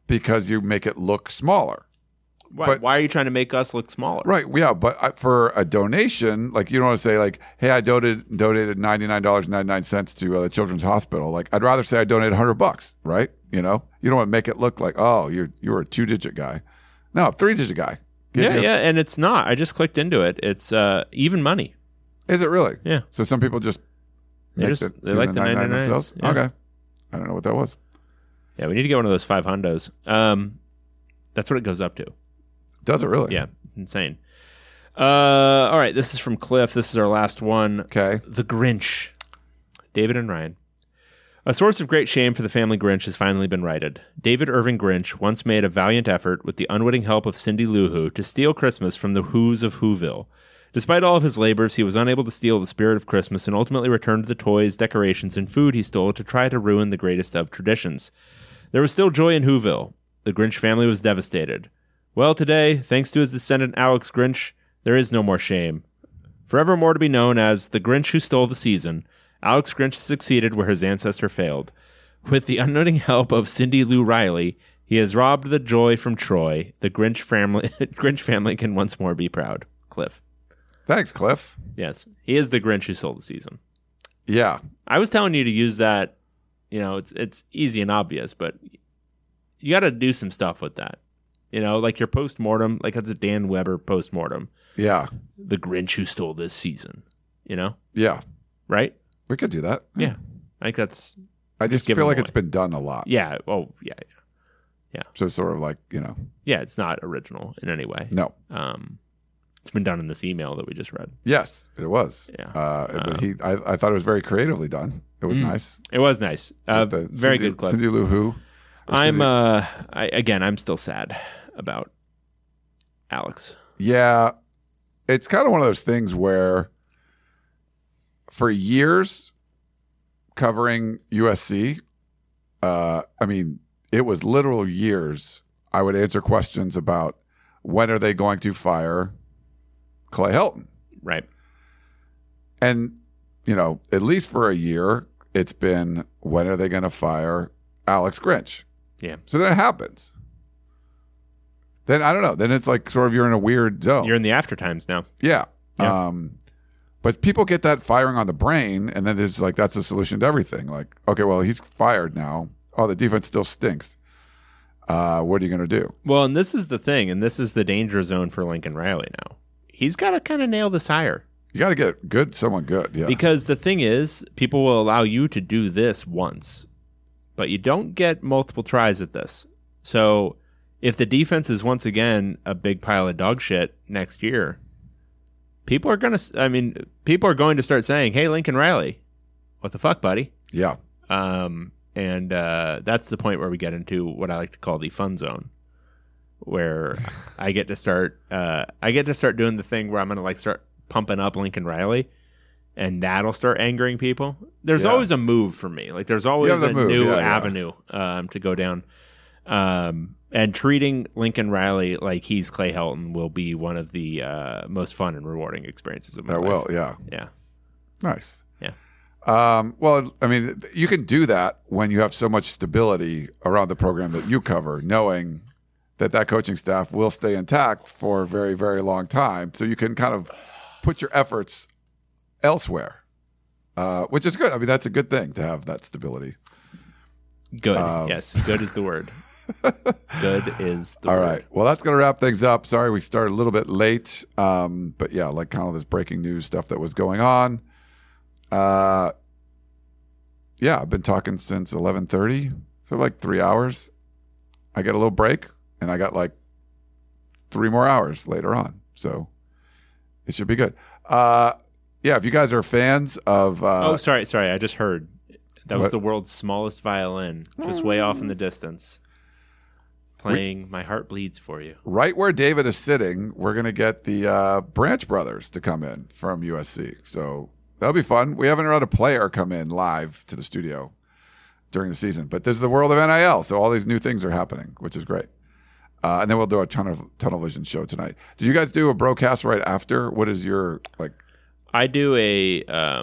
because you make it look smaller. Why are you trying to make us look smaller? Right. Yeah. But for a donation, like you don't want to say like, hey, I donated $99.99 to the Children's Hospital. Like I'd rather say I donated $100, right? You know, you don't want to make it look like, oh, you were a 2-digit guy. No, 3-digit guy. Yeah. And it's not. I just clicked into it. It's even money. Is it really? Yeah. So some people just They make like the 99 themselves? Yeah. Okay. I don't know what that was. Yeah, we need to get one of those 5 hundos. That's what it goes up to. Does it really? Yeah, insane. All right, this is from Cliff. This is our last one. Okay. The Grinch. David and Ryan. A source of great shame for the family Grinch has finally been righted. David Irving Grinch once made a valiant effort with the unwitting help of Cindy Lou Who to steal Christmas from the Whos of Whoville. Despite all of his labors, he was unable to steal the spirit of Christmas and ultimately returned the toys, decorations, and food he stole to try to ruin the greatest of traditions. There was still joy in Whoville. The Grinch family was devastated. Well, today, thanks to his descendant Alex Grinch, there is no more shame. Forevermore to be known as the Grinch who stole the season, Alex Grinch succeeded where his ancestor failed. With the unwitting help of Cindy Lou Riley, he has robbed the joy from Troy. The Grinch family can once more be proud. Cliff. Thanks, Cliff. Yes, he is the Grinch who stole the season. Yeah. I was telling you to use that. You know, it's easy and obvious, but you got to do some stuff with that. You know, like your postmortem, like that's a Dan Weber postmortem. Yeah. The Grinch who stole this season. You know? Yeah. Right? We could do that. Yeah. I think that's. I just give feel them like away. it's been done a lot. Yeah. Oh, yeah. So sort of like, you know. Yeah, it's not original in any way. No. It's been done in this email that we just read. Yes, it was. Yeah. But I thought it was very creatively done. It was nice. It was nice. Very good clip. Cindy Lou Who. I'm still sad about Alex. Yeah. It's kind of one of those things where for years covering USC, it was literal years. I would answer questions about when are they going to fire Clay Helton? Right. And, you know, at least for a year, it's been when are they going to fire Alex Grinch? Yeah. So then it happens. Then I don't know. Then it's like sort of you're in a weird zone. You're in the after times now. Yeah. Yeah. But people get that firing on the brain, and then it's like that's the solution to everything. Like, okay, well, he's fired now. Oh, the defense still stinks. What are you going to do? Well, and this is the thing, and this is the danger zone for Lincoln Riley now. He's got to kind of nail this hire. You got to get someone good. Yeah. Because the thing is, people will allow you to do this once, but you don't get multiple tries at this. So if the defense is once again a big pile of dog shit next year, people are going to start saying, hey, Lincoln Riley, what the fuck, buddy? Yeah. And that's the point where we get into what I like to call the fun zone, where I get to start doing the thing where I'm going to like start pumping up Lincoln Riley, and that'll start angering people. There's always a move for me. Like there's always a new avenue to go down. And treating Lincoln Riley like he's Clay Helton will be one of the most fun and rewarding experiences of my life. That will, yeah. Yeah. Nice. Yeah. Well, I mean, you can do that when you have so much stability around the program that you cover, knowing that coaching staff will stay intact for a very, very long time. So you can kind of put your efforts elsewhere, which is good. I mean, that's a good thing to have that stability. Good. Yes. Good is the word. Good is the word. All right. Well, that's going to wrap things up. Sorry we started a little bit late. But yeah, like kind of this breaking news stuff that was going on. Yeah, I've been talking since 11:30, so like 3 hours. I get a little break, and I got like 3 more hours later on, so it should be good. Yeah, if you guys are fans of sorry, I just heard that was What? the world's smallest violin, just way off in the distance, playing "My Heart Bleeds for You." right where David is sitting, we're going to get the Branch brothers to come in from USC, so that'll be fun. We haven't had a player come in live to the studio during the season, but this is the world of NIL, so all these new things are happening, which is great. And then we'll do a Tunnel Vision show tonight. Did you guys do a broadcast right after? What is your like? I do a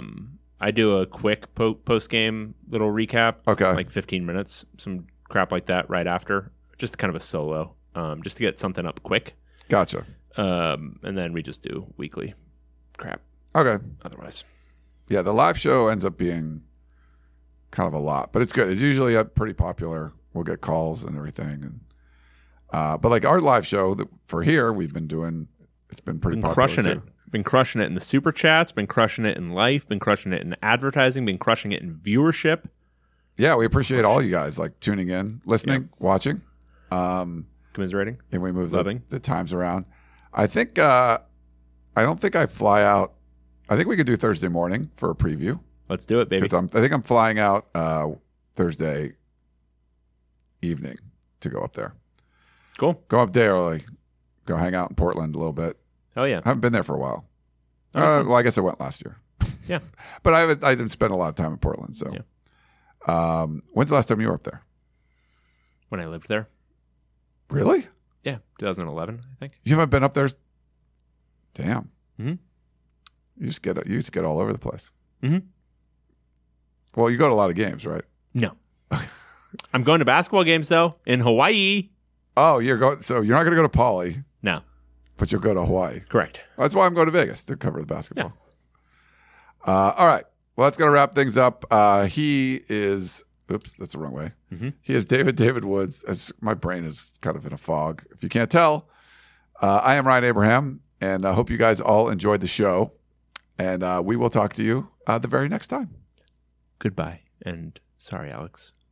quick post game little recap. Okay. Like 15 minutes, some crap like that right after. just kind of a solo, just to get something up quick. Gotcha. And then we just do weekly crap Okay. otherwise. Yeah, the live show ends up being kind of a lot, but it's good. It's usually pretty popular. We'll get calls and everything, and but like our live show for here, we've been doing. It's been pretty popular Crushing too. it. Been crushing it in the super chats. Been crushing it in life. Been crushing it in advertising. Been crushing it in viewership. Yeah, we appreciate all you guys like tuning in, listening, watching, Commiserating. and we move Loving. the times around. I think I don't think I fly out. I think we could do Thursday morning for a preview Let's do it, baby. because I think I'm flying out Thursday evening to go up there. Cool. Go up day early. Go hang out in Portland a little bit. Oh yeah. I haven't been there for a while. Oh, fun. Well, I guess I went last year. Yeah. But I didn't spend a lot of time in Portland. So, when's the last time you were up there? When I lived there. Really? Yeah, 2011, I think. You haven't been up there? Damn. Mhm. You just get all over the place. Mhm. Well, you go to a lot of games, right? No. I'm going to basketball games though in Hawaii. Oh, you're going. So you're not going to go to Poly, No. but you'll go to Hawaii. Correct. That's why I'm going to Vegas to cover the basketball. All right. Well, that's going to wrap things up. He is. Oops, that's the wrong way. Mhm. He is David Woods. My brain is kind of in a fog. If you can't tell, I am Ryan Abraham, and I hope you guys all enjoyed the show. And we will talk to you the very next time. Goodbye. And sorry, Alex.